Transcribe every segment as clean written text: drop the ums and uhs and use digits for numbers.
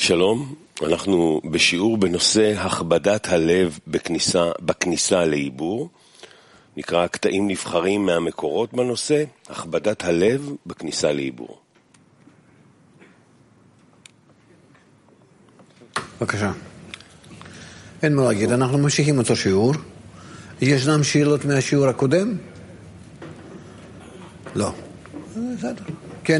שלום, אנחנו בשיעור בנושא הכבדת הלב בכניסה לעיבור. נקרא קטעים נבחרים מהמקורות בנושא, הכבדת הלב בכניסה לעיבור. בבקשה. אין מה להגיד, אנחנו ממשיכים אותו שיעור. ישנם שאלות מהשיעור הקודם? לא. בסדר. כן.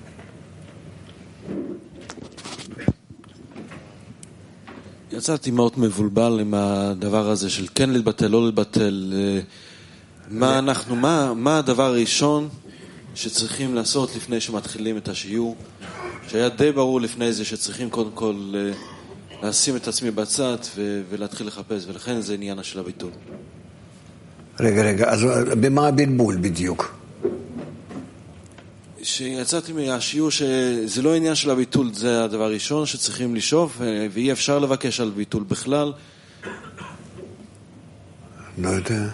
יצאתי מאוד מבולבל עם הדבר הזה של כן להתבטל, לא להתבטל. מה הדבר הראשון שצריכים לעשות לפני שמתחילים את השיעור? שהיה די ברור לפני זה שצריכים קודם כל לשים את עצמי בצד ולהתחיל לחפש, ולכן זה עניין של הביטול. רגע, אז במה הבלבול בדיוק? שיצאתי מהשיעור שזה לא עניין של הביטול, זה הדבר הראשון שצריכים לשאוף, ואי אפשר לבקש על ביטול בכלל. לא יודע.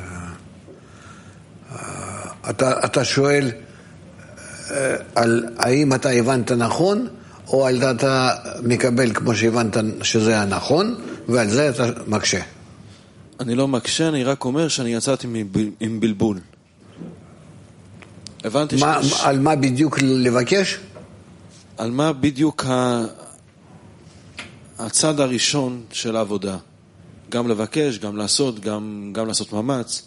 אתה שואל על האם אתה הבנת נכון, או על אתה מקבל כמו שהבנת שזה הנכון, ועל זה אתה מקשה? אני לא מקשה, אני רק אומר שאני יצאתי עם בלבול. הבנתי על מה בדיוק לבקש? על מה בדיוק הצד הראשון של העבודה. גם לבקש, גם לעשות, גם לעשות מאמץ.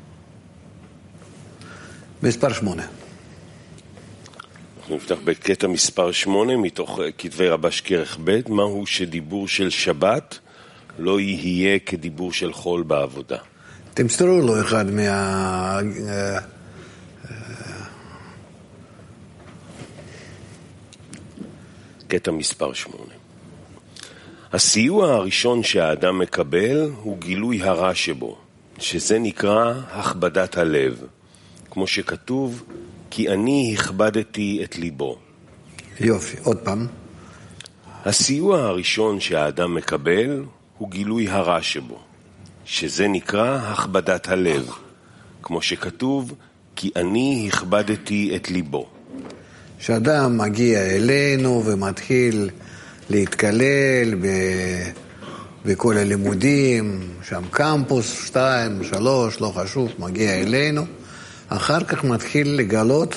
מספר 8. אנחנו נפתח בקטע מספר 8 מתוך כתבי רבש כרך ב', מהו שדיבור של שבת לא יהיה כדיבור של חול בעבודה. תמסרו לו אחד קטע מספר 8. הסיוע הראשון שהאדם מקבל הוא גילוי הרע שבו, שזה נקרא הכבדת הלב, כמו שכתוב, כי אני הכבדתי את ליבו. יופי, עוד פעם. הסיוע הראשון שהאדם מקבל הוא גילוי הרע שבו, שזה נקרא הכבדת הלב, כמו שכתוב, כי אני הכבדתי את ליבו. שאדם מגיע אלינו ומתחיל להתקלל בכל הלימודים, שם קמפוס 2, 3, לא חשוב, מגיע אלינו, אחר כך מתחיל לגלות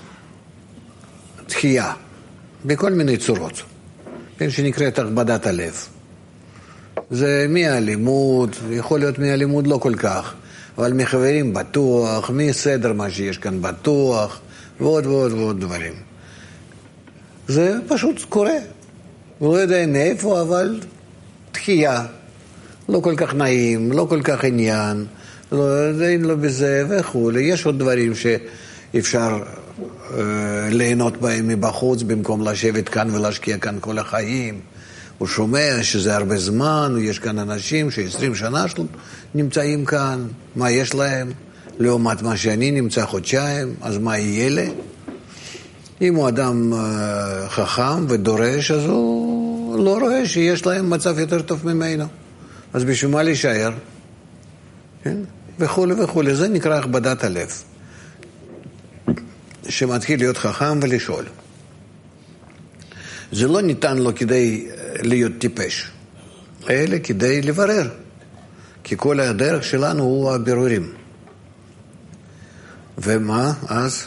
תחייה, בכל מיני צורות, שנקראת הכבדת הלב. זה מהלימוד, יכול להיות מהלימוד לא כל כך, אבל מחברים בטוח, מסדר מה שיש כאן בטוח, ועוד ועוד ועוד דברים. זה פשוט קורה. הוא לא יודע מאיפה, אבל תחייה. לא כל כך נעים, לא כל כך עניין, אין לו בזה וכו'. יש עוד דברים שאפשר ליהנות בהם מבחוץ, במקום לשבת כאן ולהשקיע כאן כל החיים. הוא שומע שזה הרבה זמן, יש כאן אנשים ש20 שנה נמצאים כאן, מה יש להם? לעומת מה שאני נמצא חודשיים, אז מה יהיה לי? אם הוא אדם חכם ודורש, אז הוא לא רואה שיש להם מצב יותר טוב ממנו. אז בשביל מה להישאר? כן? וכו' וכו'. זה נקרא הכבדת הלב. שמתחיל להיות חכם ולשאול. זה לא ניתן לו כדי להיות טיפש, אלא כדי לברר. כי כל הדרך שלנו הוא הבירורים. ומה אז?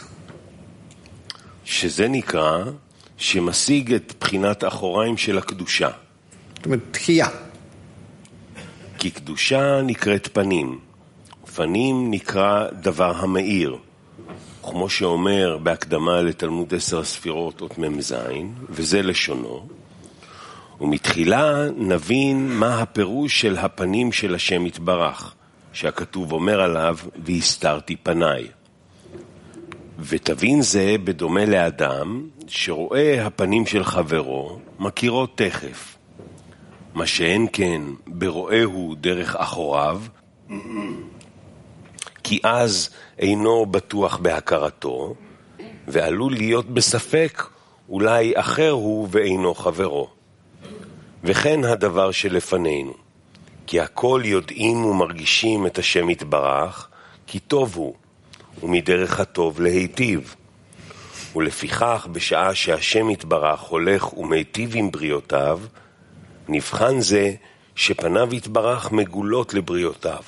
שזה נקרא שמשיג את בחינת אחוריים של הקדושה. זאת אומרת, תחייה. כי קדושה נקראת פנים, ופנים נקרא דבר המאיר. כמו שאומר בהקדמה לתלמוד 10 הספירות אות מ"ז, וזה לשונו, ומתחילה נבין מה הפירוש של הפנים של השם יתברך, שהכתוב אומר עליו, והסתרתי פניי. ותבין זה בדומה לאדם שרואה הפנים של חברו, מכירו תכף. מה שאין כן ברואהו דרך אחוריו, כי אז אינו בטוח בהכרתו, ועלול להיות בספק, אולי אחר הוא ואינו חברו. וכן הדבר שלפנינו, כי הכל יודעים ומרגישים את השם יתברך, כי טוב הוא, ומדרך הטוב להיטיב. ולפיכך בשעה שהשם יתברך הולך ומיטיב עם בריאותיו, נבחן זה שפניו יתברך מגולות לבריאותיו.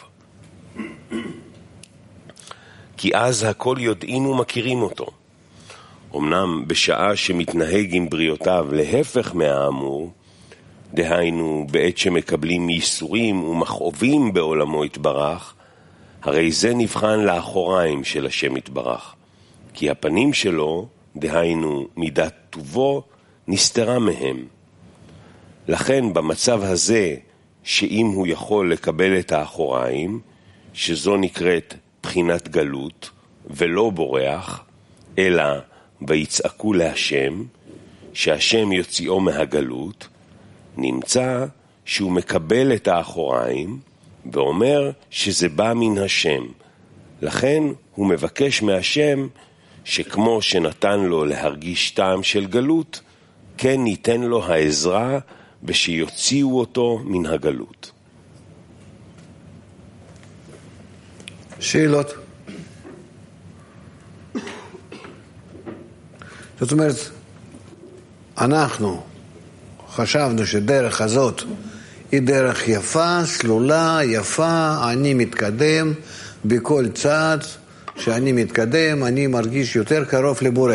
כי אז הכל יודעים ומכירים אותו. אמנם בשעה שמתנהג עם בריאותיו להפך מהאמור, דהיינו בעת שמקבלים ייסורים ומכאובים בעולמו יתברך, הרי זה נבחן לאחוריים של השם יתברך. כי הפנים שלו, דהיינו מידת טובו, נסתרה מהם. לכן במצב הזה, שאם הוא יכול לקבל את האחוריים, שזו נקראת בחינת גלות, ולא בורח, אלא ויצעקו להשם, שהשם יוציאו מהגלות, נמצא שהוא מקבל את האחוריים, ואומר שזה בא מן השם. לכן הוא מבקש מהשם, שכמו שנתן לו להרגיש טעם של גלות, כן ניתן לו העזרה, ושיוציאו אותו מן הגלות. שאלות? זאת אומרת, אנחנו חשבנו שדרך הזאת היא דרך יפה, סלולה, יפה, אני מתקדם, בכל צעד שאני מתקדם, אני מרגיש יותר קרוב לבורא.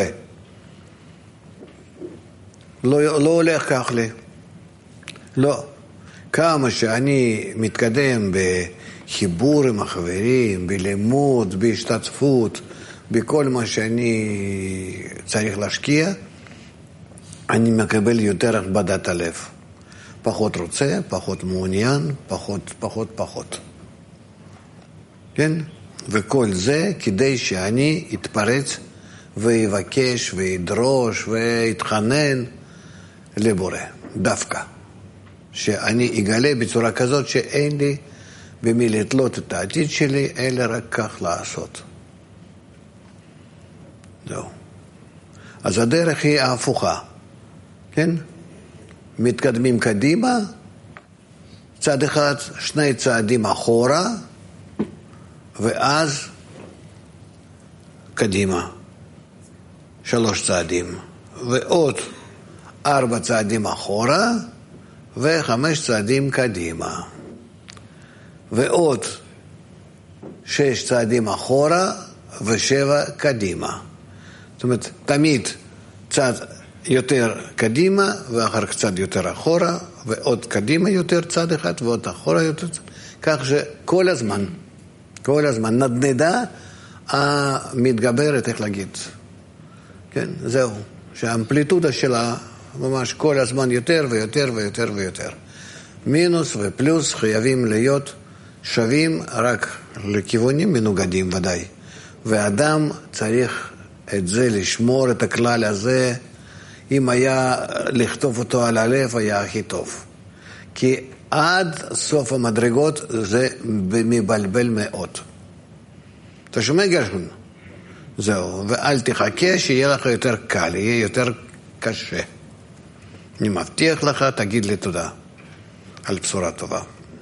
לא הולך כך לי. לא. כמה שאני מתקדם בחיבור עם החברים, בלימוד, בהשתתפות, בכל מה שאני צריך להשקיע, אני מקבל יותר הכבדת הלב. פחות רוצה, פחות מעוניין, פחות. כן? וכל זה כדי שאני אתפרץ ויבקש וידרוש ויתחנן לבורא. דווקא. שאני אגלה בצורה כזאת שאין לי במי לתלות את העתיד שלי, אלא רק כך לעשות. זהו. אז הדרך היא ההפוכה. כן? מתקדמים קדימה, צעד אחד, 2 צעדים אחורה, ואז קדימה. 3 צעדים. ועוד 4 צעדים אחורה, ו5 צעדים קדימה. ועוד 6 צעדים אחורה, ו7 קדימה. זאת אומרת, תמיד צעד יותר קדימה, ואחר קצת יותר אחורה, ועוד קדימה יותר צעד אחד, ועוד אחורה יותר צעד. כך שכל הזמן נדנדה המתגברת, איך להגיד. כן, זהו. שהאמפליטודה שלה ממש כל הזמן יותר ויותר ויותר ויותר. מינוס ופלוס חייבים להיות שווים רק לכיוונים מנוגדים ודאי. ואדם צריך את זה לשמור, את הכלל הזה, אם היה לכתוב אותו על הלב, היה הכי טוב. כי עד סוף המדרגות זה מבלבל מאוד. אתה שומע גרשון? זהו, ואל תחכה שיהיה לך יותר קל, יהיה יותר קשה. אני מבטיח לך, תגיד לי תודה על בשורה טובה.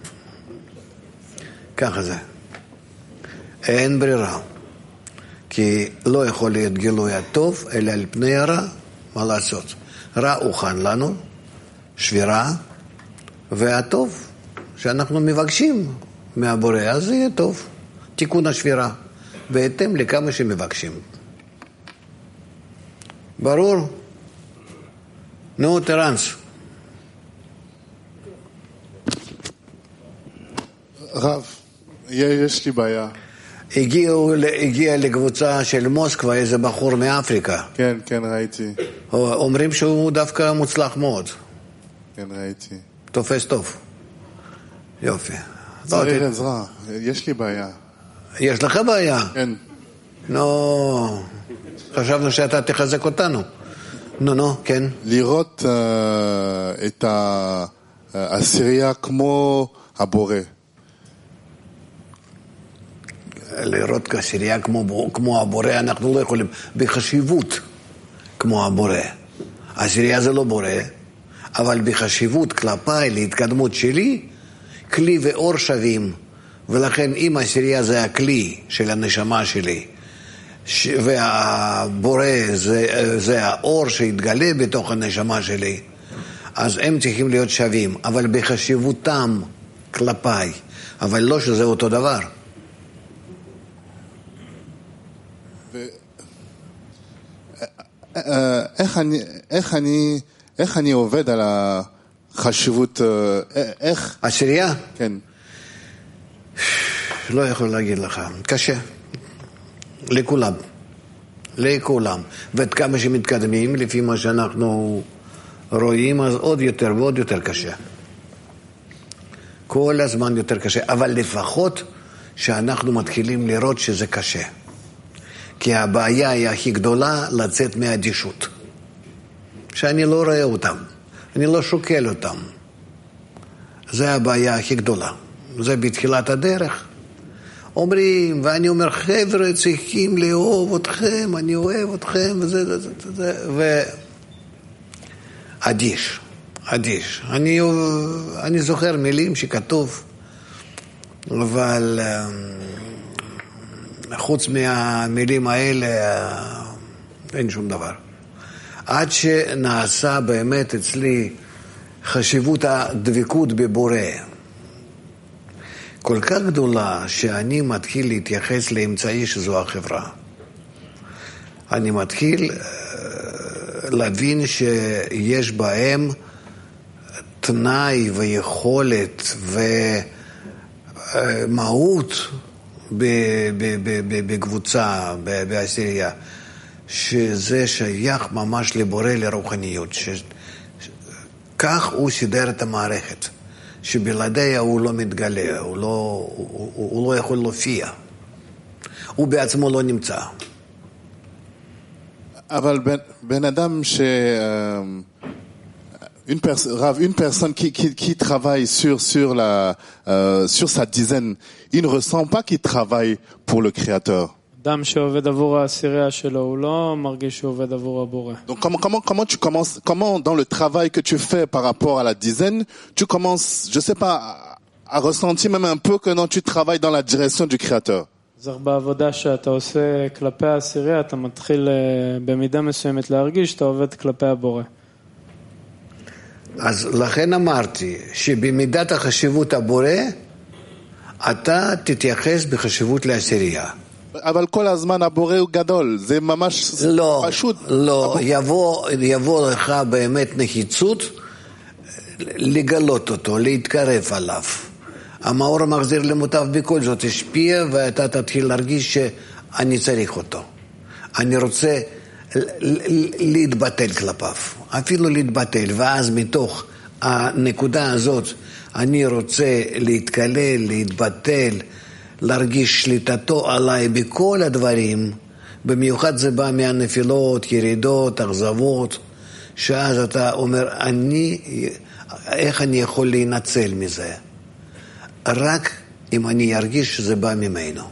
ככה זה. אין ברירה. כי לא יכול להיות גילוי הטוב, אלא על פני הרע, מה לעשות? רע הוכן לנו, שבירה, והטוב שאנחנו מבקשים מהבורא, אז זה יהיה טוב. תיקון השבירה, בהתאם לכמה שמבקשים. ברור? נו, טרנס. רב, יש לי בעיה. הגיע לקבוצה של מוסקבה איזה בחור מאפריקה. כן, ראיתי. אומרים שהוא דווקא מוצלח מאוד. כן, ראיתי. תופס טוב. יופי. צריך עזרה, יש לי בעיה. יש לך בעיה? כן. נו, חשבנו שאתה תחזק אותנו. נו, כן. לראות את העשירייה כמו הבורא. לראות כעשירייה כמו הבורא, אנחנו לא יכולים. בחשיבות כמו הבורא. עשירייה זה לא בורא, אבל בחשיבות כלפיי, להתקדמות שלי, כלי ואור שווים. ולכן אם עשירייה זה הכלי של הנשמה שלי, והבורא זה האור שהתגלה בתוך הנשמה שלי, אז הם צריכים להיות שווים, אבל בחשיבותם כלפיי, אבל לא שזה אותו דבר. איך אני עובד על החשיבות, איך? עשירייה? כן. לא יכול להגיד לך, קשה. לכולם. ועד כמה שמתקדמים, לפי מה שאנחנו רואים, אז עוד יותר ועוד יותר קשה. כל הזמן יותר קשה, אבל לפחות שאנחנו מתחילים לראות שזה קשה. כי הבעיה היא הכי גדולה לצאת מהאדישות. שאני לא רואה אותם, אני לא שוקל אותם. זה הבעיה הכי גדולה. זה בתחילת הדרך. אומרים, ואני אומר, חבר'ה, צריכים לאהוב אתכם, אני אוהב אתכם, וזה, אדיש. אני זוכר מילים שכתוב, אבל חוץ מהמילים האלה אין שום דבר. עד שנעשה באמת אצלי חשיבות הדבקות בבורא כל כך גדולה, שאני מתחיל להתייחס לאמצעי שזו החברה. אני מתחיל להבין שיש בהם תנאי ויכולת ומהות בקבוצה, בעשירייה, שזה שייך ממש לבורא, לרוחניות. כך הוא סידר את המערכת, שבלעדיה הוא לא מתגלה, הוא לא יכול להופיע. הוא בעצמו לא נמצא. אבל בן אדם une personne qui travaille sur sa dizaine, il ne ressent pas qu'il travaille pour le Créateur. אדם שעובד עבור העשירייה שלו, הוא לא מרגיש שהוא עובד עבור הבורא. Donc comment tu commences, comment dans le travail que tu fais par rapport à la dizaine, tu commences, je sais pas, à ressentir même un peu que non, tu travailles dans la direction du Créateur. זר בעבודה שאתה עושה כלפי העשירייה, אתה מתחיל במידה מסוימת להרגיש שאתה עובד כלפי הבורא. אז לכן אמרתי שבמידת החשיבות הבורא, אתה תתייחס בחשיבות לעשירייה. אבל כל הזמן הבורא הוא גדול, זה ממש פשוט. לא, יבוא לך באמת נחיצות לגלות אותו, להתקרב עליו. המאור המחזיר למוטב בכל זאת השפיע, ואתה תתחיל להרגיש שאני צריך אותו. אני רוצה להתבטל כלפיו, אפילו להתבטל, ואז מתוך הנקודה הזאת אני רוצה להתקלל, להתבטל, להרגיש שליטתו עליי בכל הדברים, במיוחד זה בא מהנפילות, ירידות, אכזבות, שאז אתה אומר, איך אני יכול להינצל מזה? רק אם אני ארגיש שזה בא ממנו.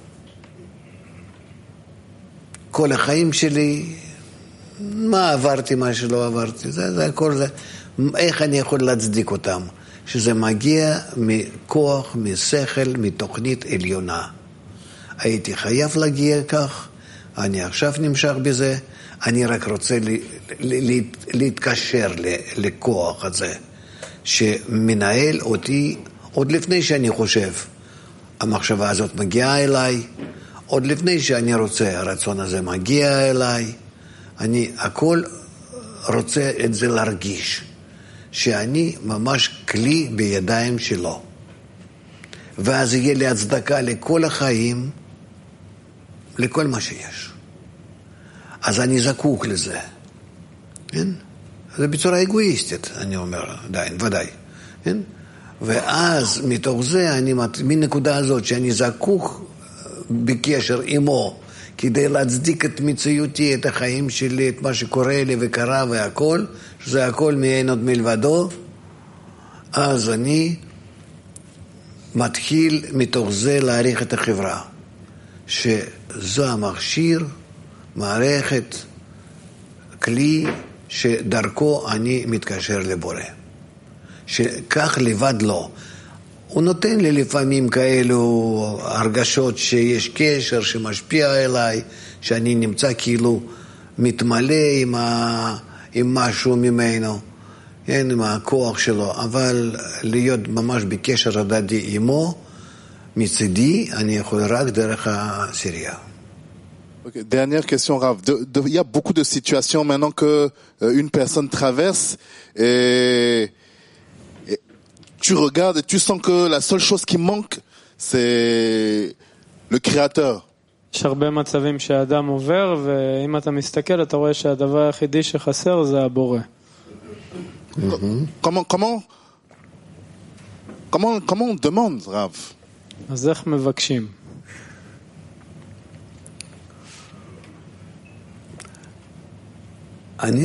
כל החיים שלי, מה עברתי, מה שלא עברתי, זה הכל זה. איך אני יכול להצדיק אותם? שזה מגיע מכוח, משכל, מתוכנית עליונה. הייתי חייב להגיע כך, אני עכשיו נמשך בזה, אני רק רוצה להתקשר לכוח הזה, שמנהל אותי עוד לפני שאני חושב. המחשבה הזאת מגיעה אליי, עוד לפני שאני רוצה, הרצון הזה מגיע אליי, אני הכל רוצה את זה להרגיש. שאני ממש כלי בידיים שלו. ואז יהיה לי הצדקה לכל החיים, לכל מה שיש. אז אני זקוק לזה. כן? זה בצורה אגואיסטית, אני אומר, ודאי. כן? ואז מתוך זה, מנקודה הזאת שאני זקוק בקשר עמו, כדי להצדיק את מציאותי, את החיים שלי, את מה שקורה לי וקרה והכל, שזה הכל מאין עוד מלבדו, אז אני מתחיל מתוך זה להעריך את החברה, שזו המכשיר, מערכת, כלי, שדרכו אני מתקשר לבורא. שכך לבד לא. הוא נותן לי לפעמים כאלו הרגשות שיש קשר שמשפיע אליי, שאני נמצא כאילו מתמלא עם משהו ממנו, כן, עם הכוח שלו, אבל להיות ממש בקשר הדדי עמו, מצידי, אני יכול רק דרך הסירייה. Okay, dernière question, Rav. Il y a beaucoup de situations maintenant que une personne traverse et tu regardes et tu sens que la seule chose qui manque, c'est le Créateur. יש הרבה מצבים שהאדם עובר, ואם אתה מסתכל, אתה רואה שהדבר היחידי שחסר זה הבורא. Comment on demande, Rav? אז איך מבקשים? אני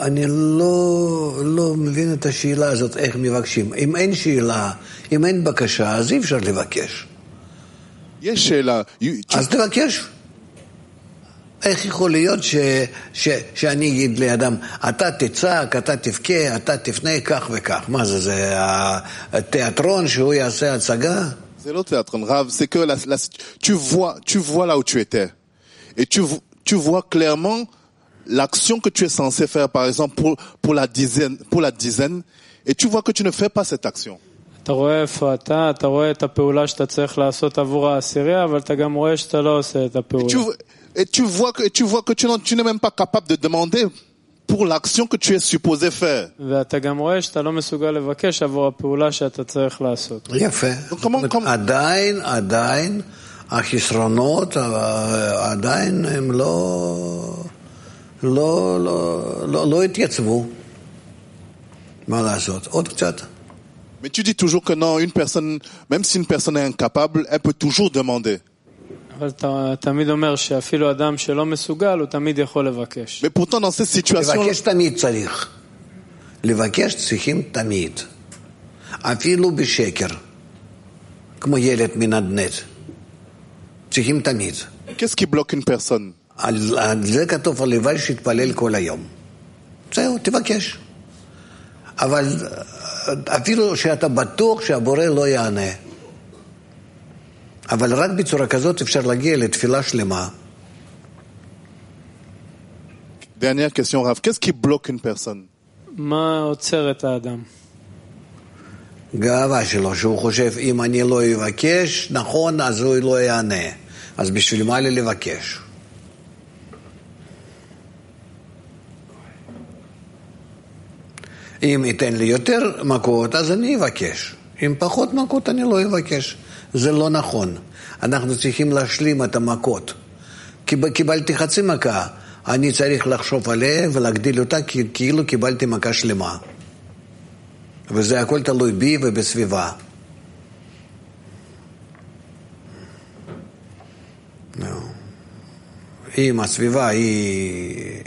לא מבין את השאלה הזאת, איך מבקשים. אם אין שאלה, אם אין בקשה, אז אי אפשר לבקש. יש שאלה. אז תבקש. איך יכול להיות שאני אגיד לאדם, אתה תצעק, אתה תבכה, אתה תפנה כך וכך? מה זה, זה התיאטרון שהוא יעשה הצגה? C'est l'autre théâtre, Rav, c'est que tu vois là où tu étais. Et tu vois clairement l'action que tu es censé faire, par exemple, pour la dizaine, et tu vois que tu ne fais pas cette action. אתה רואה איפה אתה רואה את הפעולה שאתה צריך לעשות עבור העשירייה, אבל אתה גם רואה שאתה לא עושה את הפעולה. Et tu vois que tu n'es même pas capable de demander pour l'action que tu es supposé faire. ואתה גם רואה שאתה לא מסוגל לבקש עבור הפעולה שאתה צריך לעשות. יפה. עדיין, החסרונות עדיין הם לא התייצבו. מה לעשות? עוד קצת. Mais tu dis toujours que non, une personne, même si une personne est incapable, elle peut toujours demander. אבל אתה תמיד אומר שאפילו אדם שלא מסוגל, הוא תמיד יכול לבקש. Mais pourtant, dans cette situation... לבקש תמיד צריך. לבקש צריכים תמיד. אפילו בשקר. כמו ילד מנדנד. צריכים תמיד. Qu'est-ce qui bloque une personne? על זה כתוב הלוואי שיתפלל כל היום. זהו, תבקש. אבל אפילו שאתה בטוח שהבורא לא יענה. אבל רק בצורה כזאת אפשר להגיע לתפילה שלמה. Dernière question, Rav. Qu'est-ce qui bloque une personne? מה עוצר את האדם? גאווה שלו, שהוא חושב, אם אני לא אבקש, נכון, אז הוא לא יענה. אז בשביל מה לי לבקש? אם ייתן לי יותר מכות, אז אני אבקש. אם פחות מכות, אני לא אבקש. זה לא נכון. אנחנו צריכים להשלים את המכות. קיבלתי חצי מכה, אני צריך לחשוב עליה ולהגדיל אותה כאילו קיבלתי מכה שלמה. וזה הכל תלוי בי ובסביבה. אם הסביבה היא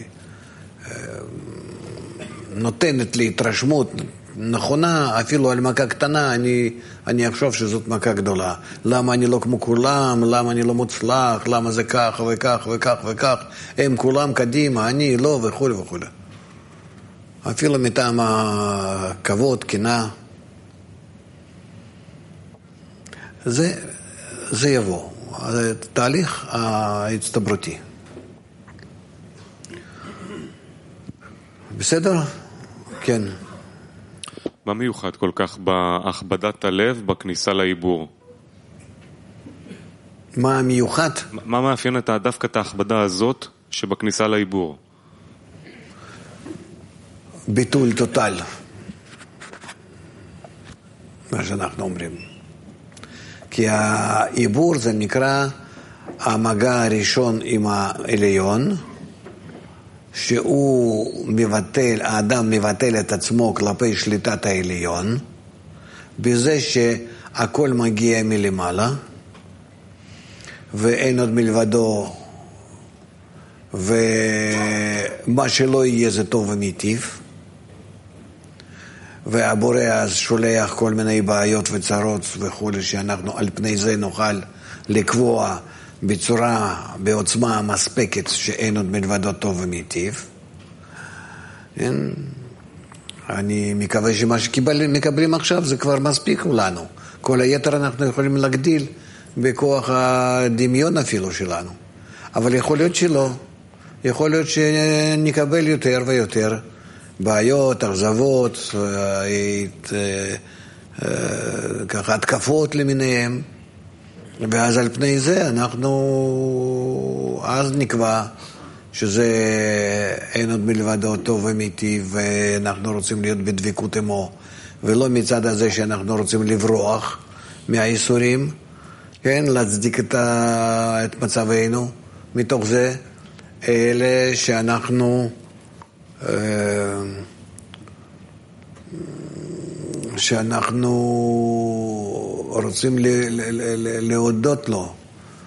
נותנת לי התרשמות נכונה, אפילו על מכה קטנה, אני אחשוב שזאת מכה גדולה. למה אני לא כמו כולם? למה אני לא מוצלח? למה זה כך וכך וכך וכך? הם כולם קדימה, אני לא, וכו' וכו'. אפילו מטעם הכבוד, קנאה. זה יבוא. זה תהליך ההצטברותי. בסדר? כן. מה מיוחד כל כך בהכבדת הלב בכניסה לעיבור? מה מיוחד? מה מאפיין דווקא את ההכבדה הזאת שבכניסה לעיבור? ביטול טוטל. מה שאנחנו אומרים. כי העיבור זה נקרא המגע הראשון עם העליון, שהוא מבטל, האדם מבטל את עצמו כלפי שליטת העליון, בזה שהכל מגיע מלמעלה, ואין עוד מלבדו, ומה שלא יהיה זה טוב ומיטיב, והבורא אז שולח כל מיני בעיות וצרות וכו', שאנחנו על פני זה נוכל לקבוע בצורה, בעוצמה מספקת שאין עוד מלבדו טוב ומיטיב. אני מקווה שמה שמקבלים עכשיו זה כבר מספיק לנו. כל היתר אנחנו יכולים להגדיל בכוח הדמיון אפילו שלנו. אבל יכול להיות שלא. יכול להיות שנקבל יותר ויותר בעיות, אכזבות, ככה התקפות למיניהם, ואז על פני זה אנחנו אז נקבע שזה אין עוד מלבדו טוב ומיטיב, ואנחנו רוצים להיות בדבקות עמו, ולא מצד הזה שאנחנו רוצים לברוח מהאיסורים, כן, להצדיק את מצבנו מתוך זה, אלה שאנחנו רוצים להודות לו,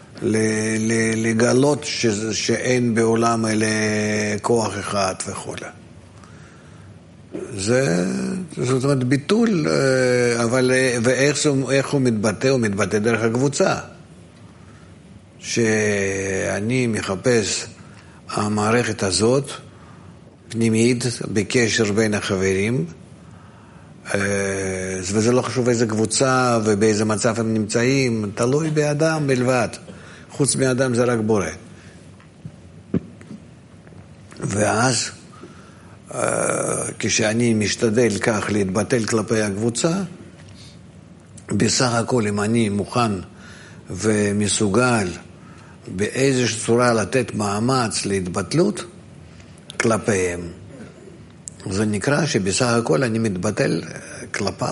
לגלות שאין בעולם אלה כוח אחד וכו'. זאת אומרת ביטול, אבל ואיך הוא מתבטא? הוא מתבטא דרך הקבוצה. שאני מחפש המערכת הזאת, פנימית, בקשר בין החברים, וזה לא חשוב איזה קבוצה ובאיזה מצב הם נמצאים, תלוי באדם בלבד. חוץ מאדם זה רק בורא. ואז, כשאני משתדל כך להתבטל כלפי הקבוצה, בסך הכל אם אני מוכן ומסוגל באיזושהי צורה לתת מאמץ להתבטלות כלפיהם, זה נקרא שבסך הכל אני מתבטל כלפיו,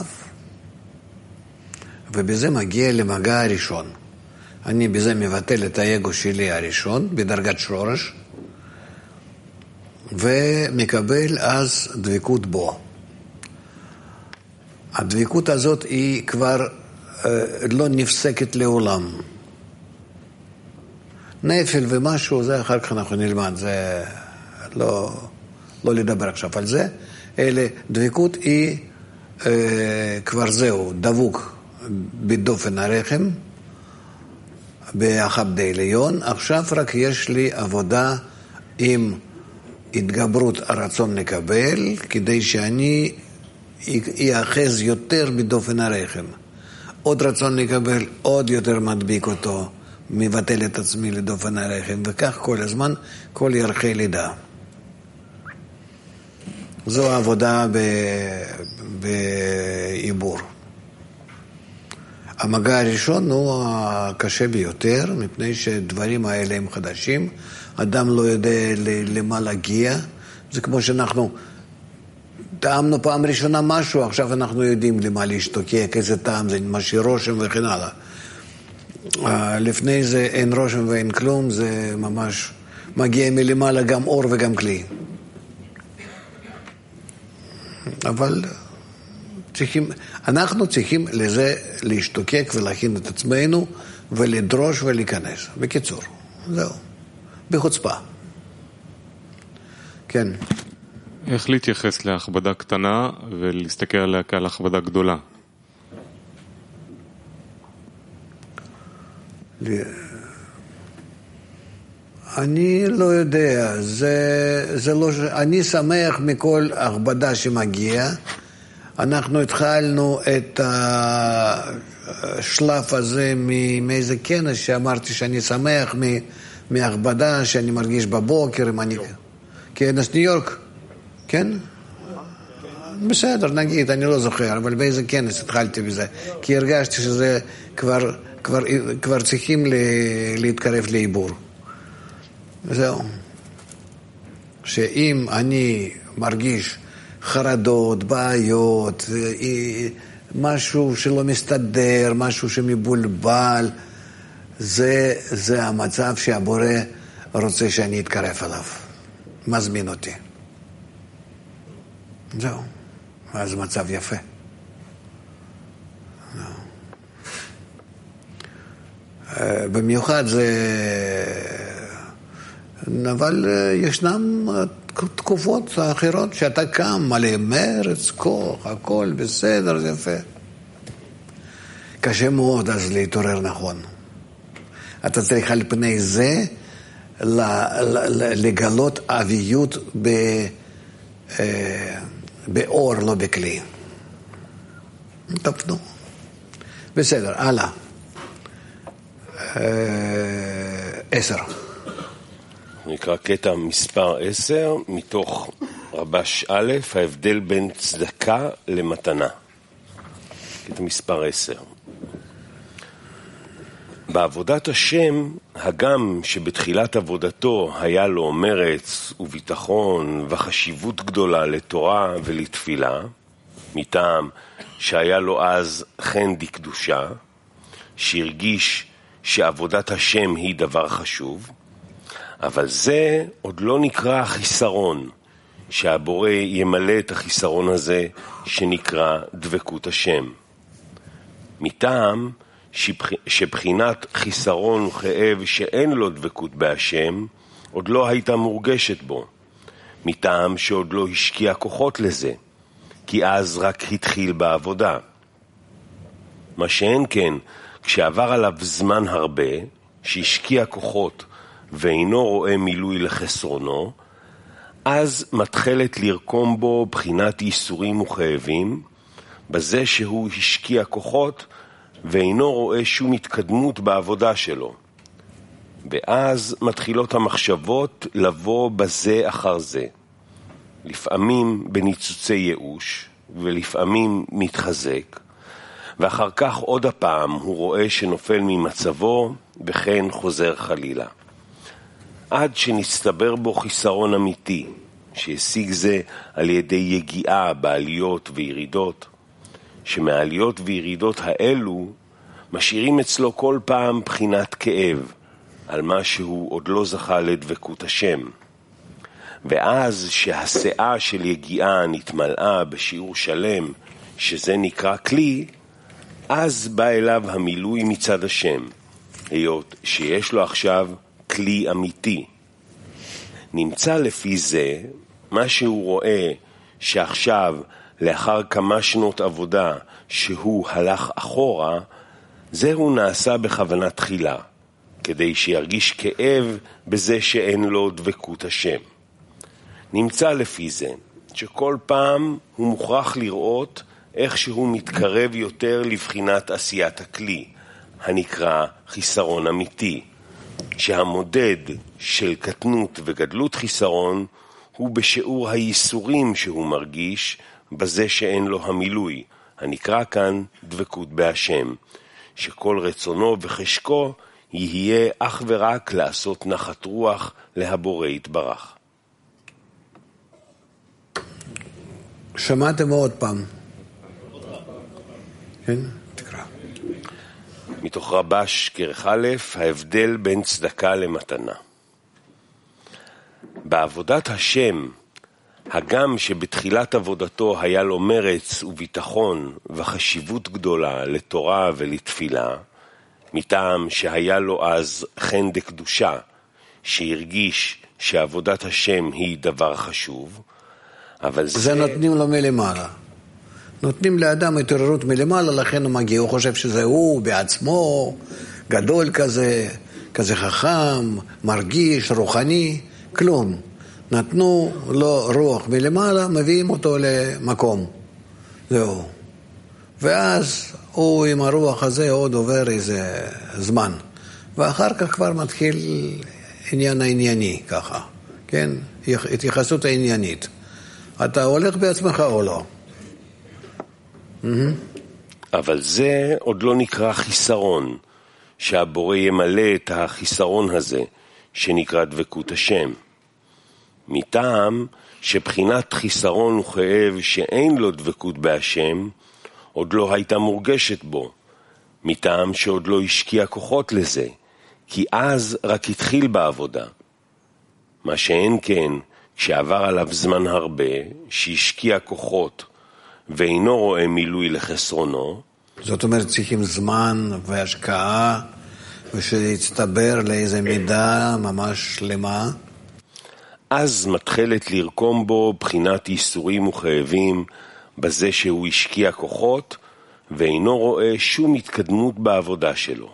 ובזה מגיע למגע הראשון. אני בזה מבטל את האגו שלי הראשון בדרגת שורש, ומקבל אז דבקות בו. הדבקות הזאת היא כבר לא נפסקת לעולם. נפל ומשהו, זה אחר כך אנחנו נלמד, זה לא לדבר עכשיו על זה, אלא דבקות היא כבר זהו, דבוק בדופן הרחם, באחד עליון. עכשיו רק יש לי עבודה עם התגברות הרצון לקבל, כדי שאני יאחז יותר בדופן הרחם. עוד רצון לקבל, עוד יותר מדביק אותו, מבטל את עצמי לדופן הרחם, וכך כל הזמן, כל ירחי לידה. זו העבודה בעיבור. המגע הראשון הוא הקשה ביותר, מפני שדברים האלה הם חדשים, אדם לא יודע למה להגיע. זה כמו שאנחנו טעמנו פעם ראשונה משהו, עכשיו אנחנו יודעים למה להשתוקק, איזה טעם זה, משהו רושם וכן הלאה. לפני זה אין רושם ואין כלום, זה ממש מגיע מלמעלה גם אור וגם כלי. אבל אנחנו צריכים לזה להשתוקק ולהכין את עצמנו ולדרוש ולהיכנס. בקיצור, זהו. בחוצפה. כן. איך להתייחס להכבדה קטנה ולהסתכל עליה כעל הכבדה גדולה? אני לא יודע, זה לא, אני שמח מכל הכבדה שמגיע. אנחנו התחלנו את השלב הזה מאיזה כנס שאמרתי שאני שמח מהכבדה שאני מרגיש בבוקר, כנס ניו יורק, כן? בסדר, נגיד, אני לא זוכר, אבל באיזה כנס התחלתי בזה, כי הרגשתי שזה כבר צריכים להתקרב לעיבור. זהו. שאם אני מרגיש חרדות, בעיות, משהו שלא מסתדר, משהו שמבולבל, זה המצב שהבורא רוצה שאני אתקרב אליו. מזמין אותי. זהו. אז מצב יפה. במיוחד זה... אבל ישנם תקופות אחרות שאתה קם מלא מרץ, כוח, הכל בסדר, זה יפה. קשה מאוד אז להתעורר נכון. אתה צריך על פני זה לגלות אביות באור, לא בכלי. טוב, נו. בסדר, הלאה. 10. נקרא קטע מספר 10 מתוך רבש א', ההבדל בין צדקה למתנה. קטע מספר 10. בעבודת השם, הגם שבתחילת עבודתו היה לו מרץ וביטחון וחשיבות גדולה לתורה ולתפילה, מטעם שהיה לו אז חן דקדושה, שהרגיש שעבודת השם היא דבר חשוב, אבל זה עוד לא נקרא חיסרון, שהבורא ימלא את החיסרון הזה שנקרא דבקות השם. מטעם שבחינת חיסרון וכאב שאין לו דבקות בהשם, עוד לא הייתה מורגשת בו, מטעם שעוד לא השקיע כוחות לזה, כי אז רק התחיל בעבודה. מה שאין כן, כשעבר עליו זמן הרבה, שהשקיע כוחות ואינו רואה מילוי לחסרונו, אז מתחלת לרקום בו בחינת ייסורים וכאבים, בזה שהוא השקיע כוחות ואינו רואה שום התקדמות בעבודה שלו. ואז מתחילות המחשבות לבוא בזה אחר זה, לפעמים בניצוצי ייאוש ולפעמים מתחזק, ואחר כך עוד הפעם הוא רואה שנופל ממצבו וכן חוזר חלילה. עד שנסתבר בו חיסרון אמיתי, שהשיג זה על ידי יגיעה בעליות וירידות, שמעליות וירידות האלו משאירים אצלו כל פעם בחינת כאב על מה שהוא עוד לא זכה לדבקות השם. ואז שהשאה של יגיעה נתמלאה בשיעור שלם, שזה נקרא כלי, אז בא אליו המילוי מצד השם, היות שיש לו עכשיו כלי אמיתי. נמצא לפי זה מה שהוא רואה שעכשיו, לאחר כמה שנות עבודה שהוא הלך אחורה, זהו נעשה בכוונה תחילה, כדי שירגיש כאב בזה שאין לו דבקות השם. נמצא לפי זה שכל פעם הוא מוכרח לראות איך שהוא מתקרב יותר לבחינת עשיית הכלי, הנקרא חיסרון אמיתי, שהמודד של קטנות וגדלות חיסרון הוא בשיעור הייסורים שהוא מרגיש בזה שאין לו המילוי, הנקרא כאן דבקות בהשם, שכל רצונו וחשקו יהיה אך ורק לעשות נחת רוח להבורא יתברך. שמעתם עוד פעם? כן? תקרא. מתוך רבש כרך א', ההבדל בין צדקה למתנה. בעבודת השם, הגם שבתחילת עבודתו היה לו מרץ וביטחון וחשיבות גדולה לתורה ולתפילה, מטעם שהיה לו אז חן דקדושה, שהרגיש שעבודת השם היא דבר חשוב, אבל זה נותנים לו מלמעלה. נותנים לאדם התעוררות מלמעלה, לכן הוא מגיע, הוא חושב שזה הוא בעצמו, גדול כזה, כזה חכם, מרגיש, רוחני, כלום. נתנו לו רוח מלמעלה, מביאים אותו למקום. זהו. ואז הוא עם הרוח הזה עוד עובר איזה זמן. ואחר כך כבר מתחיל עניין הענייני, ככה. כן? התייחסות העניינית. אתה הולך בעצמך או לא? אבל זה עוד לא נקרא חיסרון, שהבורא ימלא את החיסרון הזה, שנקרא דבקות השם. מטעם שבחינת חיסרון וכאב שאין לו דבקות בהשם, עוד לא הייתה מורגשת בו, מטעם שעוד לא השקיע כוחות לזה, כי אז רק התחיל בעבודה. מה שאין כן, כשעבר עליו זמן הרבה, שהשקיע כוחות, ואינו רואה מילוי לחסרונו. זאת אומרת, צריכים זמן והשקעה, ושיצטבר לאיזה מידה ממש שלמה. אז מתחלת לרקום בו בחינת ייסורים וכאבים, בזה שהוא השקיע כוחות, ואינו רואה שום התקדמות בעבודה שלו.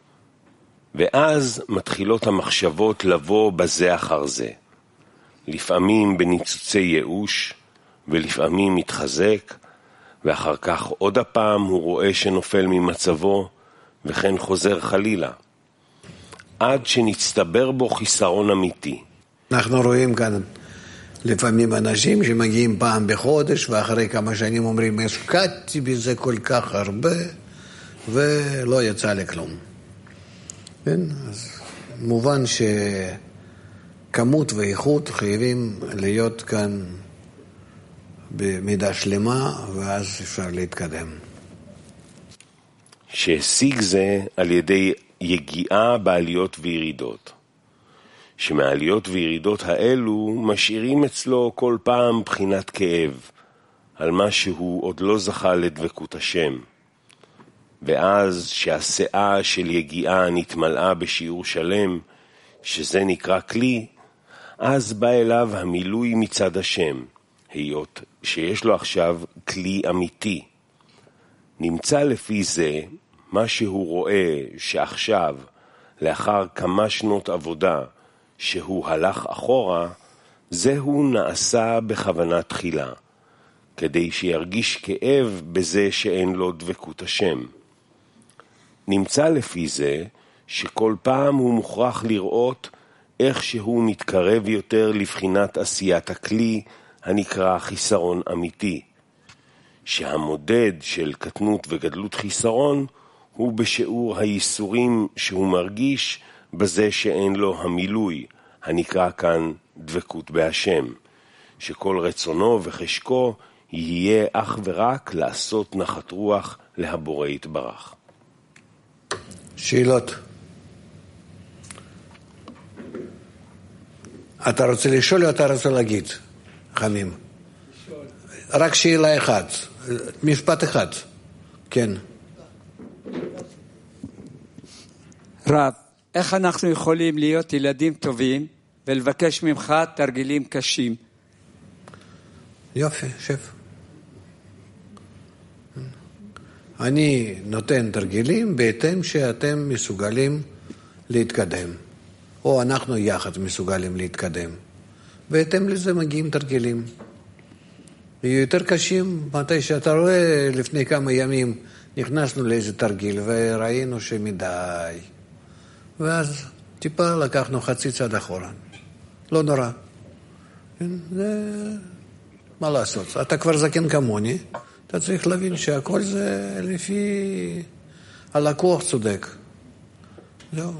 ואז מתחילות המחשבות לבוא בזה אחר זה. לפעמים בניצוצי ייאוש, ולפעמים מתחזק, ואחר כך עוד הפעם הוא רואה שנופל ממצבו, וכן חוזר חלילה. עד שנצטבר בו חיסרון אמיתי, אנחנו רואים כאן לפעמים אנשים שמגיעים פעם בחודש, ואחרי כמה שנים אומרים, השקעתי בזה כל כך הרבה, ולא יצא לכלום. כן? אז מובן שכמות ואיכות חייבים להיות כאן במידה שלמה, ואז אפשר להתקדם. שהשיג זה על ידי יגיעה בעליות וירידות. שמעליות וירידות האלו משאירים אצלו כל פעם בחינת כאב על מה שהוא עוד לא זכה לדבקות השם. ואז שהשאה של יגיעה נתמלאה בשיעור שלם, שזה נקרא כלי, אז בא אליו המילוי מצד השם, היות שיש לו עכשיו כלי אמיתי. נמצא לפי זה מה שהוא רואה שעכשיו, לאחר כמה שנות עבודה, שהוא הלך אחורה, זהו נעשה בכוונה תחילה, כדי שירגיש כאב בזה שאין לו דבקות השם. נמצא לפי זה שכל פעם הוא מוכרח לראות איך שהוא מתקרב יותר לבחינת עשיית הכלי הנקרא חיסרון אמיתי, שהמודד של קטנות וגדלות חיסרון הוא בשיעור הייסורים שהוא מרגיש בזה שאין לו המילוי, הנקרא כאן דבקות בהשם, שכל רצונו וחשקו יהיה אך ורק לעשות נחת רוח להבורא יתברך. שאלות. אתה רוצה לשאול או אתה רוצה להגיד, חמים? רק שאלה אחת, משפט אחד. כן. רב, איך אנחנו יכולים להיות ילדים טובים ולבקש ממך תרגילים קשים? יופי, שב. אני נותן תרגילים בהתאם שאתם מסוגלים להתקדם, או אנחנו יחד מסוגלים להתקדם. בהתאם לזה מגיעים תרגילים. יהיו יותר קשים מתי שאתה רואה לפני כמה ימים נכנסנו לאיזה תרגיל וראינו שמדי. ואז טיפה לקחנו חצי צעד אחורה. לא נורא. זה מה לעשות? אתה כבר זקן כמוני, אתה צריך להבין שהכל זה לפי הלקוח צודק. זהו.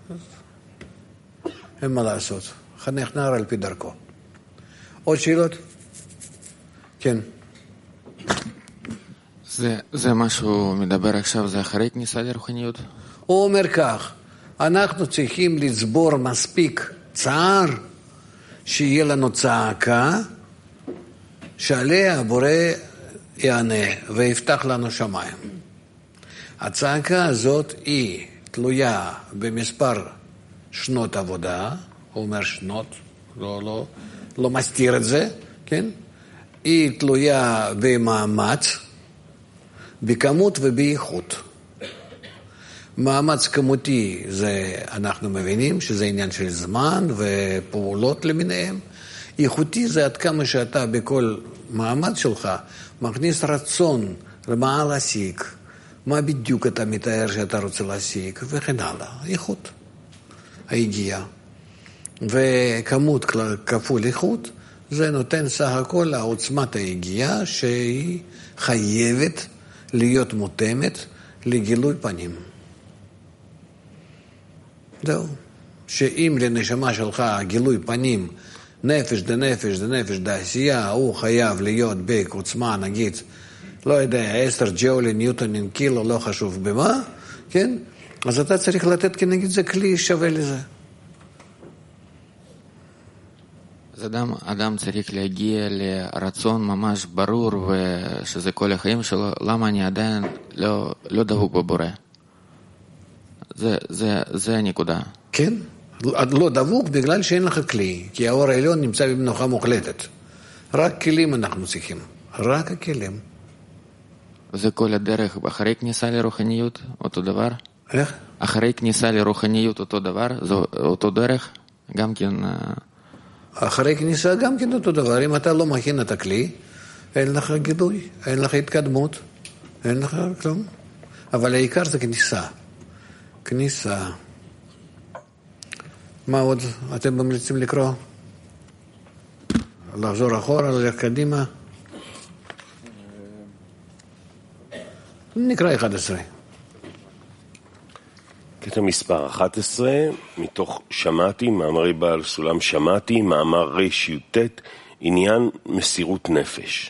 אין מה לעשות. חנך נער על פי דרכו. עוד שאלות? כן. זה מה שהוא מדבר עכשיו, זה אחרי כניסה לרוחניות? הוא אומר כך, אנחנו צריכים לצבור מספיק צער, שיהיה לנו צעקה, שעליה הבורא יענה ויפתח לנו שמיים. הצעקה הזאת היא תלויה במספר שנות עבודה, הוא אומר שנות, לא מסתיר את זה, כן? היא תלויה במאמץ, בכמות ובאיכות. מאמץ כמותי זה, אנחנו מבינים שזה עניין של זמן ופעולות למיניהם. איכותי זה עד כמה שאתה בכל מאמץ שלך מכניס רצון למה להשיג, מה בדיוק אתה מתאר שאתה רוצה להשיג וכן הלאה. איכות, היגיעה. וכמות כפול איכות זה נותן סך הכל העוצמת היגיעה שהיא חייבת להיות מותאמת לגילוי פנים. זהו. שאם לנשמה שלך גילוי פנים, נפש דנפש דנפש דעשייה, הוא חייב להיות בעוצמה, נגיד, לא יודע, 10 ג'אולים, ניוטונים, קילו, לא חשוב במה, כן? אז אתה צריך לתת כנגיד זה כלי שווה לזה. אז אדם צריך להגיע לרצון ממש ברור, ושזה כל החיים שלו, למה אני עדיין לא דבוק בבורא? זה הנקודה. כן, לא דבוק בגלל שאין לך כלי, כי האור העליון נמצא במנוחה מוחלטת. רק כלים אנחנו צריכים, רק הכלים. זה כל הדרך, אחרי כניסה לרוחניות, אותו דבר? איך? אחרי כניסה לרוחניות אותו דבר, זה אותו דרך? גם כן... אחרי כניסה גם כן אותו דבר, אם אתה לא מכין את הכלי, אין לך גידוי, אין לך התקדמות, אין לך כלום. אבל העיקר זה כניסה. כניסה. מה עוד אתם ממליצים לקרוא? לחזור אחורה, ללכת קדימה. נקרא 11. קטע מספר 11, מתוך שמעתי, מאמרי בעל סולם שמעתי, מאמר רשי"ט, עניין מסירות נפש.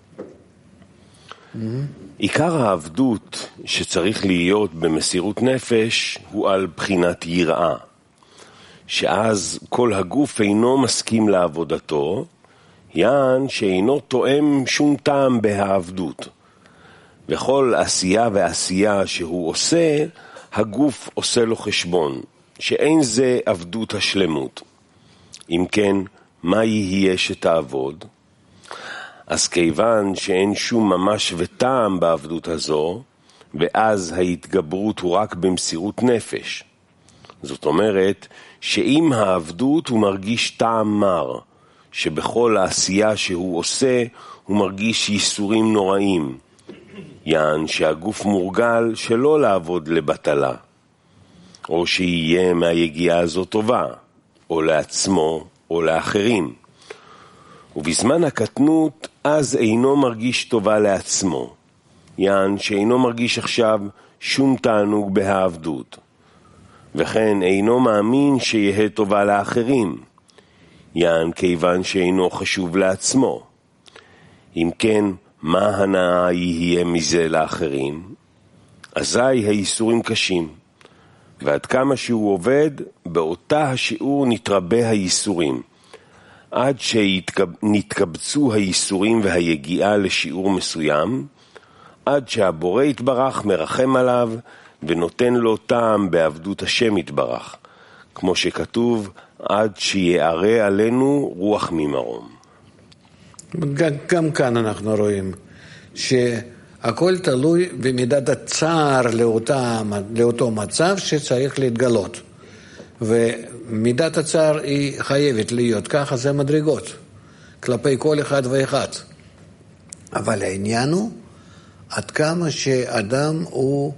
עיקר העבדות שצריך להיות במסירות נפש הוא על בחינת יראה, שאז כל הגוף אינו מסכים לעבודתו, יען שאינו תואם שום טעם בהעבדות. וכל עשייה ועשייה שהוא עושה, הגוף עושה לו חשבון, שאין זה עבדות השלמות. אם כן, מה יהיה שתעבוד? אז כיוון שאין שום ממש וטעם בעבדות הזו, ואז ההתגברות הוא רק במסירות נפש. זאת אומרת, שאם העבדות הוא מרגיש טעם מר, שבכל העשייה שהוא עושה הוא מרגיש ייסורים נוראים, יען שהגוף מורגל שלא לעבוד לבטלה, או שיהיה מהיגיעה הזו טובה, או לעצמו או לאחרים. ובזמן הקטנות אז אינו מרגיש טובה לעצמו, יען שאינו מרגיש עכשיו שום תענוג בהעבדות, וכן אינו מאמין שיהיה טובה לאחרים, יען כיוון שאינו חשוב לעצמו. אם כן, מה הנאה יהיה מזה לאחרים? אזי הייסורים קשים, ועד כמה שהוא עובד, באותה השיעור נתרבה הייסורים, עד שנתקבצו הייסורים והיגיעה לשיעור מסוים, עד שהבורא יתברך מרחם עליו ונותן לו טעם בעבדות השם יתברך, כמו שכתוב, עד שיערה עלינו רוח ממרום. גם כאן אנחנו רואים שהכל תלוי במידת הצער לאותו מצב שצריך להתגלות. ומידת הצער היא חייבת להיות ככה, זה מדרגות כלפי כל אחד ואחד. אבל העניין הוא עד כמה שאדם הוא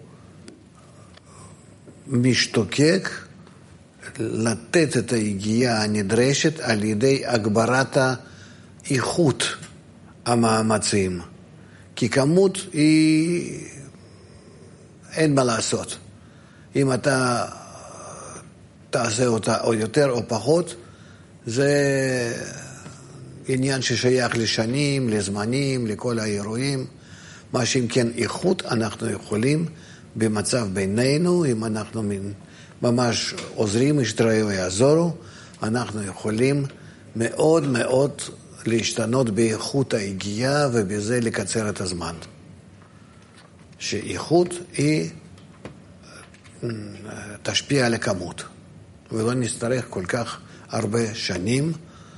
משתוקק לתת את היגיעה הנדרשת על ידי הגברת איכות המאמצים, כי כמות היא אין מה לעשות. אם אתה תעשה אותה או יותר או פחות, זה עניין ששייך לשנים, לזמנים, לכל האירועים. מה שאם כן איכות, אנחנו יכולים במצב בינינו, אם אנחנו ממש עוזרים, ישתראו יעזורו, אנחנו יכולים מאוד מאוד להשתנות באיכות ההגיעה ובזה לקצר את הזמן. שאיכות היא תשפיע על הכמות, ולא נצטרך כל כך הרבה שנים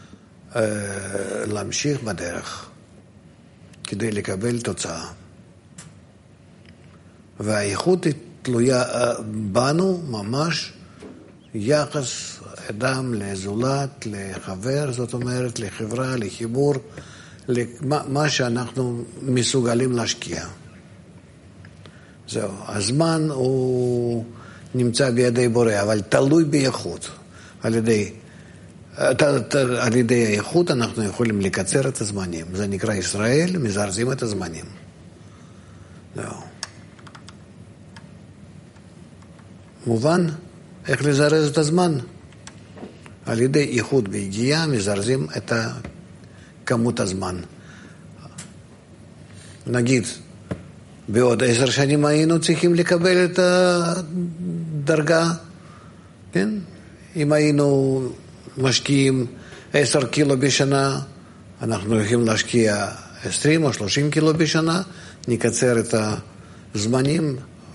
להמשיך בדרך כדי לקבל תוצאה. והאיכות היא תלויה בנו ממש יחס אדם לזולת, לחבר, זאת אומרת לחברה, לחיבור, מה שאנחנו מסוגלים להשקיע. זהו, הזמן הוא נמצא בידי בורא, אבל תלוי באיכות. על ידי האיכות אנחנו יכולים לקצר את הזמנים. זה נקרא ישראל, מזרזים את הזמנים. זהו. מובן איך לזרז את הזמן? על ידי איכות בהגיעה מזרזים את כמות הזמן. נגיד, בעוד 10 שנים היינו צריכים לקבל את הדרגה, כן? אם היינו משקיעים 10 קילו בשנה, אנחנו הולכים להשקיע 20 או 30 קילו בשנה, נקצר את הזמנים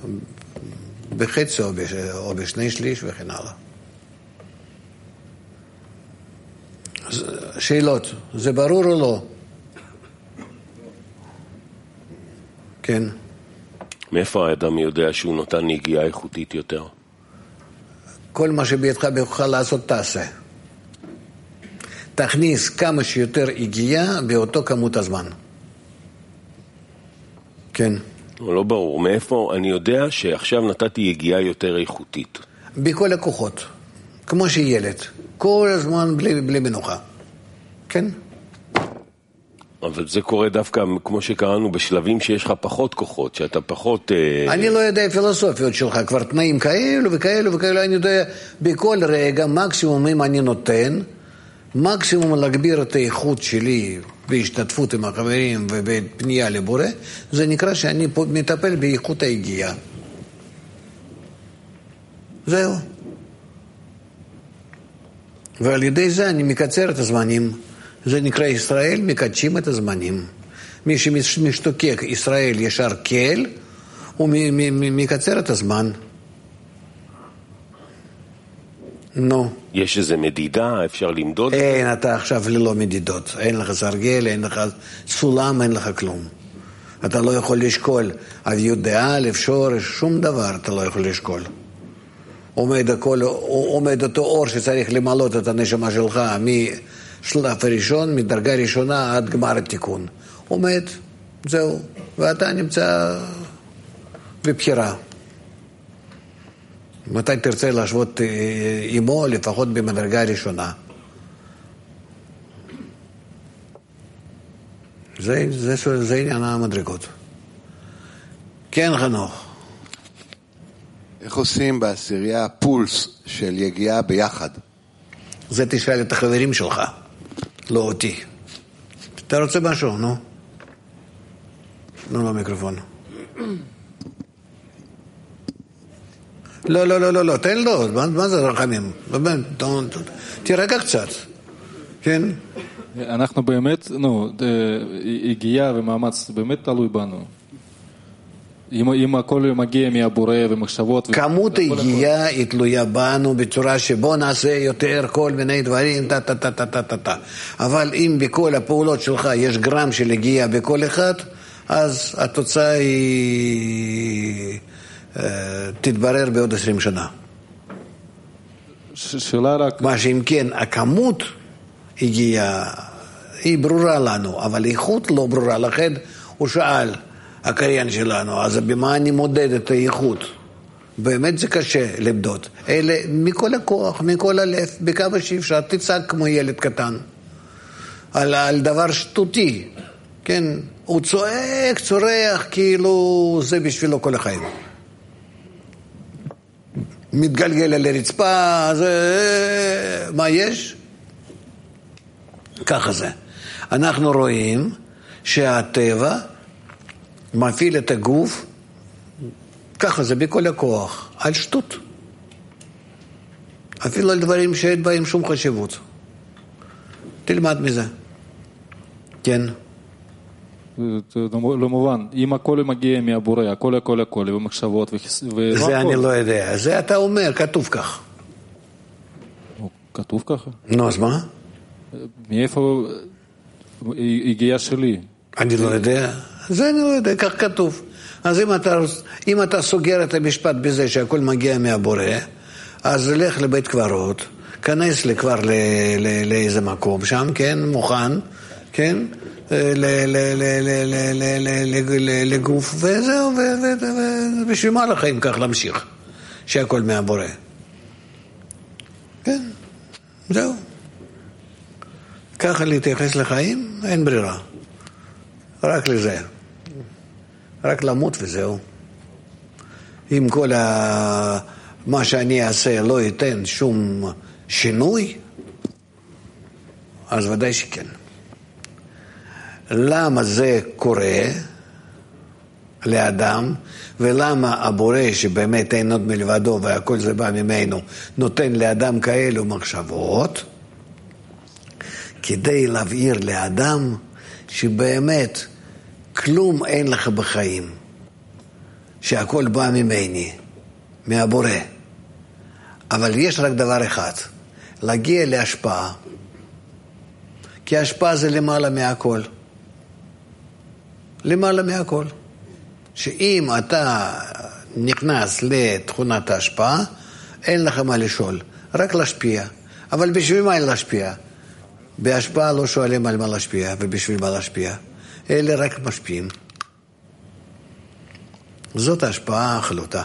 בחצי או בשני שליש וכן הלאה. שאלות, זה ברור או לא? כן. מאיפה האדם יודע שהוא נותן נגיעה איכותית יותר? כל מה שבידך בכוחך לעשות תעשה. תכניס כמה שיותר הגיעה באותו כמות הזמן. כן. לא ברור, מאיפה אני יודע שעכשיו נתתי יגיעה יותר איכותית? בכל הכוחות, כמו שילד, כל הזמן בלי מנוחה. כן? אבל זה קורה דווקא, כמו שקראנו, בשלבים שיש לך פחות כוחות, שאתה פחות... אני לא יודע פילוסופיות שלך, כבר תנאים כאלו וכאלו וכאלו, אני יודע, בכל רגע, מקסימום אם אני נותן, מקסימום להגביר את האיכות שלי בהשתתפות עם החברים ובפנייה לבורא, זה נקרא שאני מטפל באיכות ההגיעה. זהו. ועל ידי זה אני מקצר את הזמנים. זה נקרא ישראל, מקדשים את הזמנים. מי שמשתוקק ישראל ישר קל, הוא מקצר את הזמן. נו. יש איזו מדידה, אפשר למדוד? אין, אתה עכשיו ללא מדידות. אין לך סרגל, אין לך סולם, אין לך כלום. אתה לא יכול לשקול אביות דאלף, שורש, שום דבר אתה לא יכול לשקול. עומד אותו אור שצריך למלות את הנשמה שלך משלב הראשון, מדרגה ראשונה עד גמר התיקון. עומד, זהו, ואתה נמצא בבחירה. מתי תרצה להשוות עמו, לפחות במדרגה הראשונה. זה עניין המדרגות. כן, חנוך. איך עושים בעשירייה פולס של יגיעה ביחד? זה תשאל את החברים שלך, לא אותי. אתה רוצה משהו, נו? נו, למיקרופון. לא, תן לו, מה זה רחמים? תירגע קצת, כן? אנחנו באמת, הגיעה ומאמץ באמת תלוי בנו. אם הכל מגיע מהבורא ומחשבות... כמות הגיעה היא תלויה בנו בצורה שבוא נעשה יותר כל מיני דברים, אבל אם בכל הפעולות שלך יש גרם של הגיעה בכל אחד, אז התוצאה היא... תתברר בעוד 20 שנה. שאלה רק... מה שאם כן, הכמות הגיעה, היא ברורה לנו, אבל האיכות לא ברורה. לכן הוא שאל, הקריין שלנו, אז במה אני מודד את האיכות? באמת זה קשה למדוד. אלה מכל הכוח, מכל הלב, בכמה שאפשר, תצעק כמו ילד קטן. על דבר שטותי, כן? הוא צועק, צורח, כאילו זה בשבילו כל החיים. מתגלגל על הרצפה, זה... מה יש? ככה זה. אנחנו רואים שהטבע מפעיל את הגוף, ככה זה בכל הכוח, על שטות. אפילו על דברים שאין בהם שום חשיבות. תלמד מזה. כן. לא מובן, אם הכל מגיע מהבורא, הכל, ומחשבות זה אני לא יודע, זה אתה אומר, כתוב כך. כתוב ככה? נו, אז מה? מאיפה הגיעה שלי? אני לא יודע, זה אני לא יודע, כך כתוב. אז אם אתה סוגר את המשפט בזה שהכל מגיע מהבורא, אז לך לבית קברות, כנס לקבר לאיזה מקום שם, כן, מוכן, כן, לגוף, וזהו, ובשביל מה לחיים כך להמשיך, שהכל מהבורא. כן, זהו. ככה להתייחס לחיים, אין ברירה. רק לזה. רק למות וזהו. אם כל מה שאני אעשה לא ייתן שום שינוי, אז ודאי שכן. למה זה קורה לאדם, ולמה הבורא שבאמת אין עוד מלבדו והכל זה בא ממנו, נותן לאדם כאלו מחשבות, כדי להבהיר לאדם שבאמת כלום אין לך בחיים, שהכל בא ממני, מהבורא. אבל יש רק דבר אחד, להגיע להשפעה, כי השפעה זה למעלה מהכל. למעלה מהכל. שאם אתה נכנס לתכונת ההשפעה, אין לך מה לשאול, רק להשפיע. אבל בשביל מה להשפיע? בהשפעה לא שואלים על מה להשפיע, ובשביל מה להשפיע. אלה רק משפיעים. זאת ההשפעה החלוטה.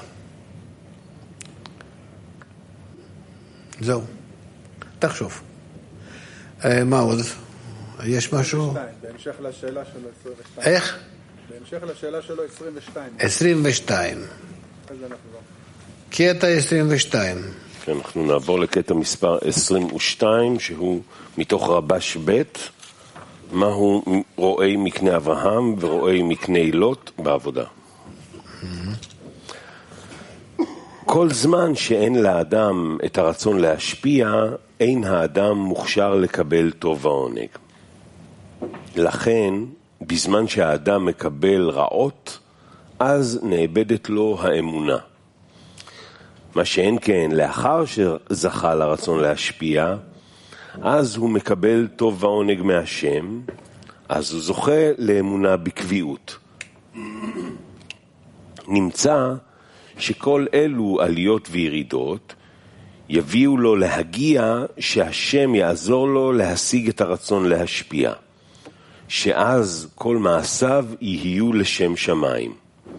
זהו. תחשוב. מה עוד? יש משהו? בהמשך לשאלה שלו 22. איך? בהמשך לשאלה שלו 22. 22. קטע 22. כן, אנחנו נעבור לקטע מספר 22, שהוא מתוך רבש ב', מהו רואי מקנה אברהם ורואי מקנה לוט בעבודה. כל זמן שאין לאדם את הרצון להשפיע, אין האדם מוכשר לקבל טוב ועונג. לכן, בזמן שהאדם מקבל רעות, אז נאבדת לו האמונה. מה שאין כן, לאחר שזכה לרצון להשפיע, אז הוא מקבל טוב ועונג מהשם, אז הוא זוכה לאמונה בקביעות. נמצא שכל אלו עליות וירידות יביאו לו להגיע שהשם יעזור לו להשיג את הרצון להשפיע, שאז כל מעשיו יהיו לשם שמיים.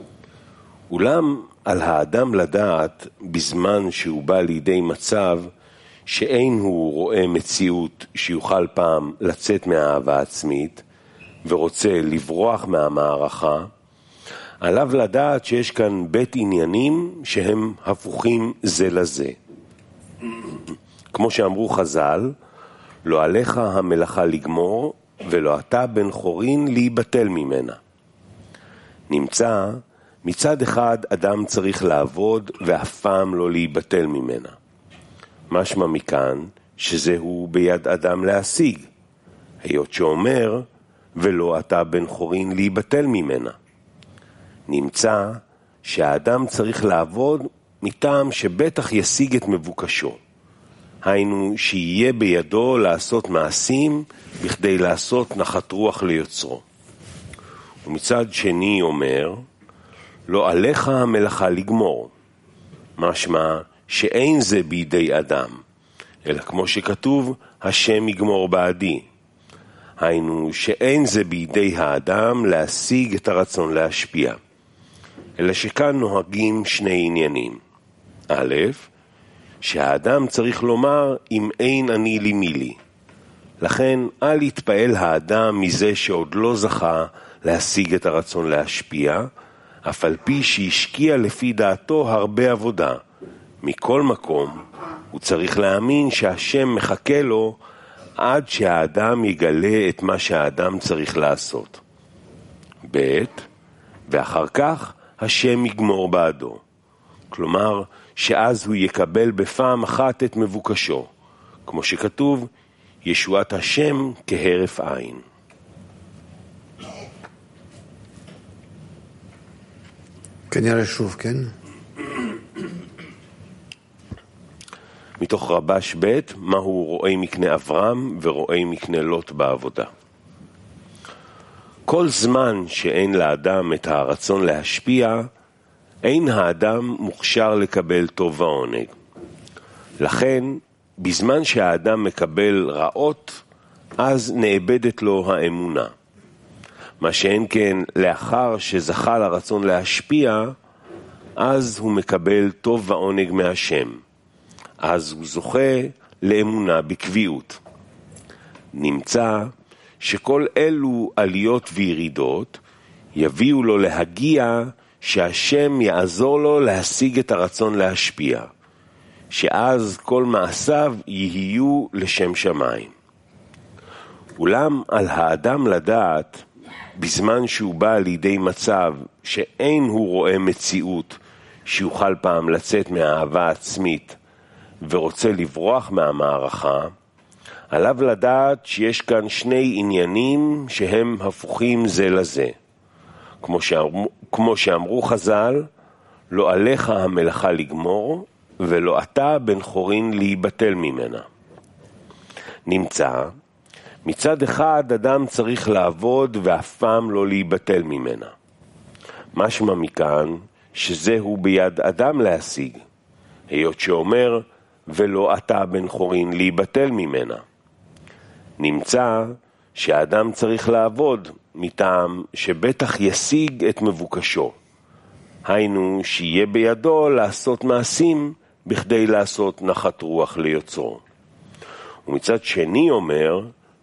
אולם על האדם לדעת בזמן שהוא בא לידי מצב שאין הוא רואה מציאות שיוכל פעם לצאת מהאהבה עצמית ורוצה לברוח מהמערכה, עליו לדעת שיש כאן בית עניינים שהם הפוכים זה לזה. כמו שאמרו חז"ל, לא עליך המלאכה לגמור ולא אתה בן חורין להיבטל ממנה. נמצא מצד אחד אדם צריך לעבוד ואף פעם לא להיבטל ממנה. משמע מכאן שזהו ביד אדם להשיג, היות שאומר ולא אתה בן חורין להיבטל ממנה. נמצא שהאדם צריך לעבוד מטעם שבטח ישיג את מבוקשו, היינו שיהיה בידו לעשות מעשים בכדי לעשות נחת רוח ליוצרו. ומצד שני אומר לא עליך המלאכה לגמור, משמע שאין זה בידי אדם, אלא כמו שכתוב השם יגמור בעדי, היינו שאין זה בידי האדם להשיג את הרצון להשפיע, אלא שכאן נוהגים שני עניינים. א', שהאדם צריך לומר אם אין אני לי מי לי, לכן אל יתפעל האדם מזה שעוד לא זכה להשיג את הרצון להשפיע, אף על פי שהשקיע לפי דעתו הרבה עבודה. מכל מקום הוא צריך להאמין שהשם מחכה לו עד שהאדם יגלה את מה שהאדם צריך לעשות. ב', ואחר כך השם יגמור בעדו, כלומר שאז הוא יקבל בפעם אחת את מבוקשו, כמו שכתוב ישועת השם כהרף עין. כנראה שוב, כן? מתוך רבש ב', מהו רואי מקנה אברהם ורואי מקנה לוט בעבודה. כל זמן שאין לאדם את הרצון להשפיע, אין האדם מוכשר לקבל טוב ועונג. לכן, בזמן שהאדם מקבל רעות, אז נאבדת לו האמונה. מה שאין כן, לאחר שזכה לרצון להשפיע, אז הוא מקבל טוב ועונג מהשם. אז הוא זוכה לאמונה בקביעות. נמצא שכל אלו עליות וירידות יביאו לו להגיע שהשם יעזור לו להשיג את הרצון להשפיע, שאז כל מעשיו יהיו לשם שמיים. אולם על האדם לדעת בזמן שהוא בא לידי מצב שאין הוא רואה מציאות שיוכל פעם לצאת מהאהבה העצמית ורוצה לברוח מהמערכה, עליו לדעת שיש כאן שני עניינים שהם הפוכים זה לזה. כמו שאמרו חז"ל, לא עליך המלאכה לגמור ולא אתה בן חורין להיבטל ממנה. נמצא מצד אחד אדם צריך לעבוד ואף פעם לא להיבטל ממנה. משמע מכאן שזהו ביד אדם להשיג, היות שאומר ולא אתה בן חורין להיבטל ממנה. נמצא שהאדם צריך לעבוד מטעם שבטח ישיג את מבוקשו, היינו שיהיה בידו לעשות מעשים בכדי לעשות נחת רוח ליוצרו. ומצד שני אומר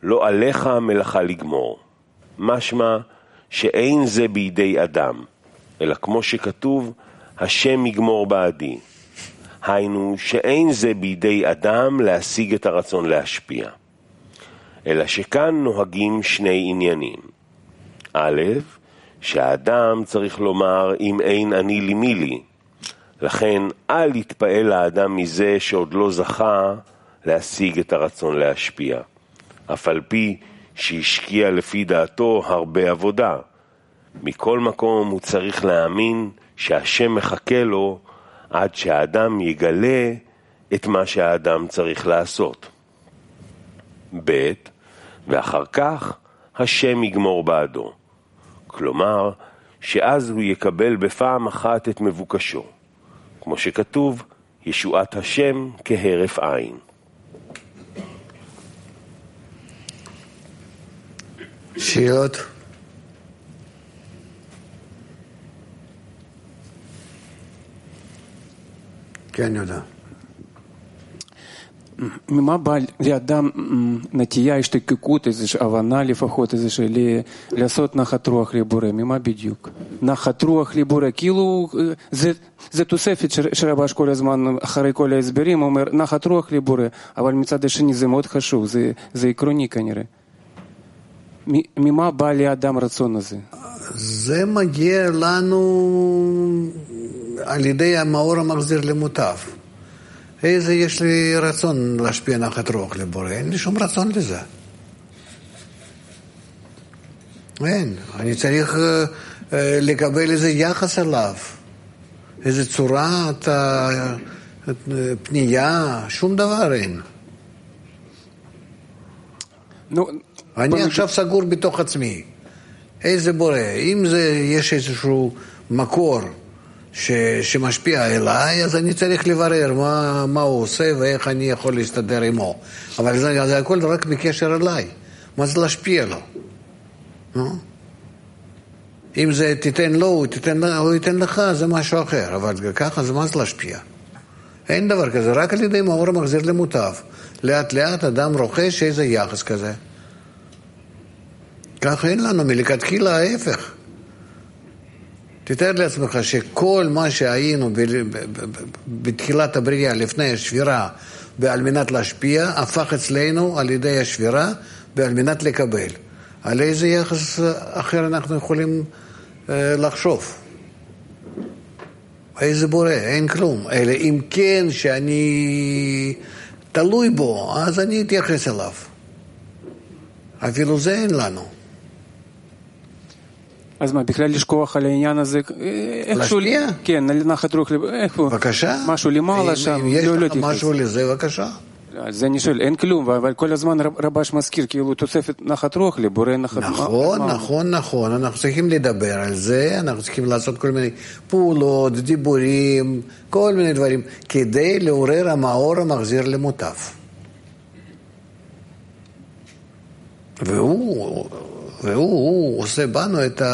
לא עליך המלאכה לגמור. משמע שאין זה בידי אדם, אלא כמו שכתוב, השם יגמור בעדי. היינו שאין זה בידי אדם להשיג את הרצון להשפיע. אלא שכאן נוהגים שני עניינים. א', שהאדם צריך לומר אם אין אני לי מי לי. לכן אל יתפעל האדם מזה שעוד לא זכה להשיג את הרצון להשפיע. אף על פי שהשקיע לפי דעתו הרבה עבודה. מכל מקום הוא צריך להאמין שהשם מחכה לו עד שהאדם יגלה את מה שהאדם צריך לעשות. ב', ואחר כך השם יגמור בעדו. כלומר, שאז הוא יקבל בפעם אחת את מבוקשו. כמו שכתוב, ישועת השם כהרף עין. שאלות? כן, יודע. ממה בא לאדם נטייה, השתוקקות, איזושהי הבנה לפחות, לעשות נחת רוח לבורא? ממה בדיוק? נחת רוח לבורא, כאילו זה תוספת שרבש כל הזמן אחרי כל ההסברים, הוא אומר נחת רוח לבורא, אבל מצד השני זה מאוד חשוב, זה עקרוני כנראה. ממה בא לאדם רצון הזה? זה מגיע לנו על ידי המאור המחזיר למוטב. איזה יש לי רצון להשפיע נחת רוח לבורא? אין לי שום רצון לזה. אין. אני צריך לקבל איזה יחס אליו. איזה צורת פנייה, שום דבר אין. אני עכשיו סגור בתוך עצמי. איזה בורא? אם יש איזשהו מקור שמשפיע אליי, אז אני צריך לברר מה הוא עושה ואיך אני יכול להסתדר עמו. אבל זה הכל רק בקשר אליי. מה זה להשפיע לו? אם זה תיתן לו, הוא ייתן לך, זה משהו אחר. אבל ככה זה מה זה להשפיע. אין דבר כזה, רק על ידי מאור המחזיר למוטב. לאט לאט אדם רוכש איזה יחס כזה. ככה אין לנו מלכתחילה ההפך. תתאר לעצמך שכל מה שהיינו בתחילת הבריאה לפני השבירה ועל מנת להשפיע, הפך אצלנו על ידי השבירה ועל מנת לקבל. על איזה יחס אחר אנחנו יכולים לחשוב? איזה בורא? אין כלום. אלא אם כן שאני תלוי בו, אז אני אתייחס אליו. אפילו זה אין לנו. אז מה, בכלל לשכוח על העניין הזה? להשפיע? כן, נחת רוח, בבקשה. משהו למעלה שם. אם יש לך משהו לזה, בבקשה. זה אני שואל, אין כלום, אבל כל הזמן רבש מזכיר, כאילו תוספת נחת רוח לבורא נחת... נכון. אנחנו צריכים לדבר על זה, אנחנו צריכים לעשות כל מיני פעולות, דיבורים, כל מיני דברים, כדי לעורר המאור המחזיר למוטב. והוא עושה בנו את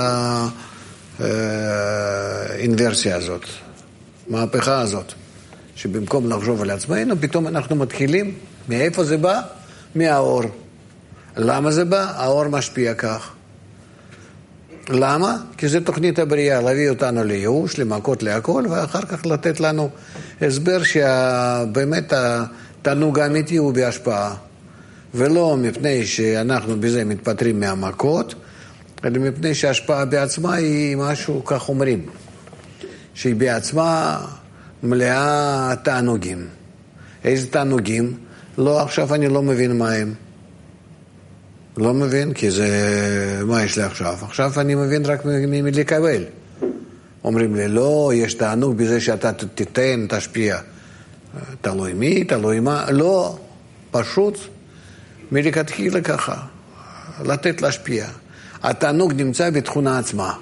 האינברסיה הזאת, מהפכה הזאת, שבמקום לחשוב על עצמנו, פתאום אנחנו מתחילים, מאיפה זה בא? מהאור. למה זה בא? האור משפיע כך. למה? כי זה תוכנית הבריאה, להביא אותנו לייאוש, למכות להכל, ואחר כך לתת לנו הסבר שבאמת התענוג האמיתי הוא בהשפעה. ולא מפני שאנחנו בזה מתפטרים מהמכות, אלא מפני שההשפעה בעצמה היא משהו, כך אומרים, שהיא בעצמה מלאה תענוגים. איזה תענוגים? לא, עכשיו אני לא מבין מה הם. לא מבין, כי זה... מה יש לי עכשיו? עכשיו אני מבין רק מלקבל. אומרים לי, לא, יש תענוג בזה שאתה תיתן, תשפיע. תלוי מי, תלוי מה. לא, פשוט... מלכתחילה ככה, לתת להשפיע. התענוג נמצא בתכונה עצמה.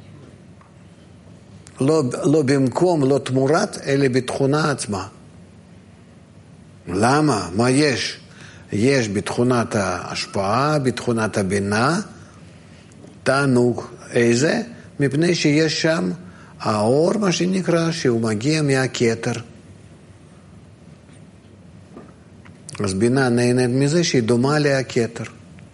לא במקום, לא תמורת, אלא בתכונה עצמה. למה? מה יש? יש בתכונת ההשפעה, בתכונת הבינה, תענוג. איזה? מפני שיש שם האור, מה שנקרא, שהוא מגיע מהכתר. אז בינה נהנית מזה שהיא דומה להכתר.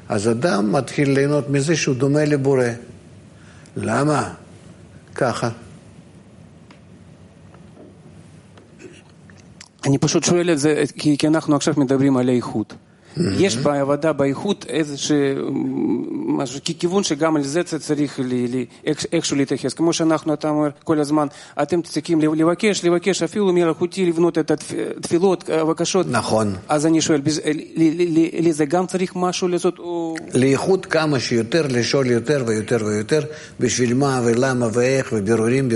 אז אדם מתחיל ליהנות מזה שהוא דומה לבורא. למה? ככה. אני פשוט שואל את זה, כי אנחנו עכשיו מדברים על האיכות. יש בעבודה באיכות משהו, כיוון שגם על זה צריך איכשהו להתייחס. כמו שאנחנו, אתה אומר כל הזמן, אתם צריכים לבקש אפילו מלאכותי לבנות את התפילות, הבקשות. נכון. אז אני שואל, לזה גם צריך משהו לעשות? לאיכות כמה שיותר, לשאול יותר ויותר ויותר, בשביל מה ולמה ואיך, ובירורים.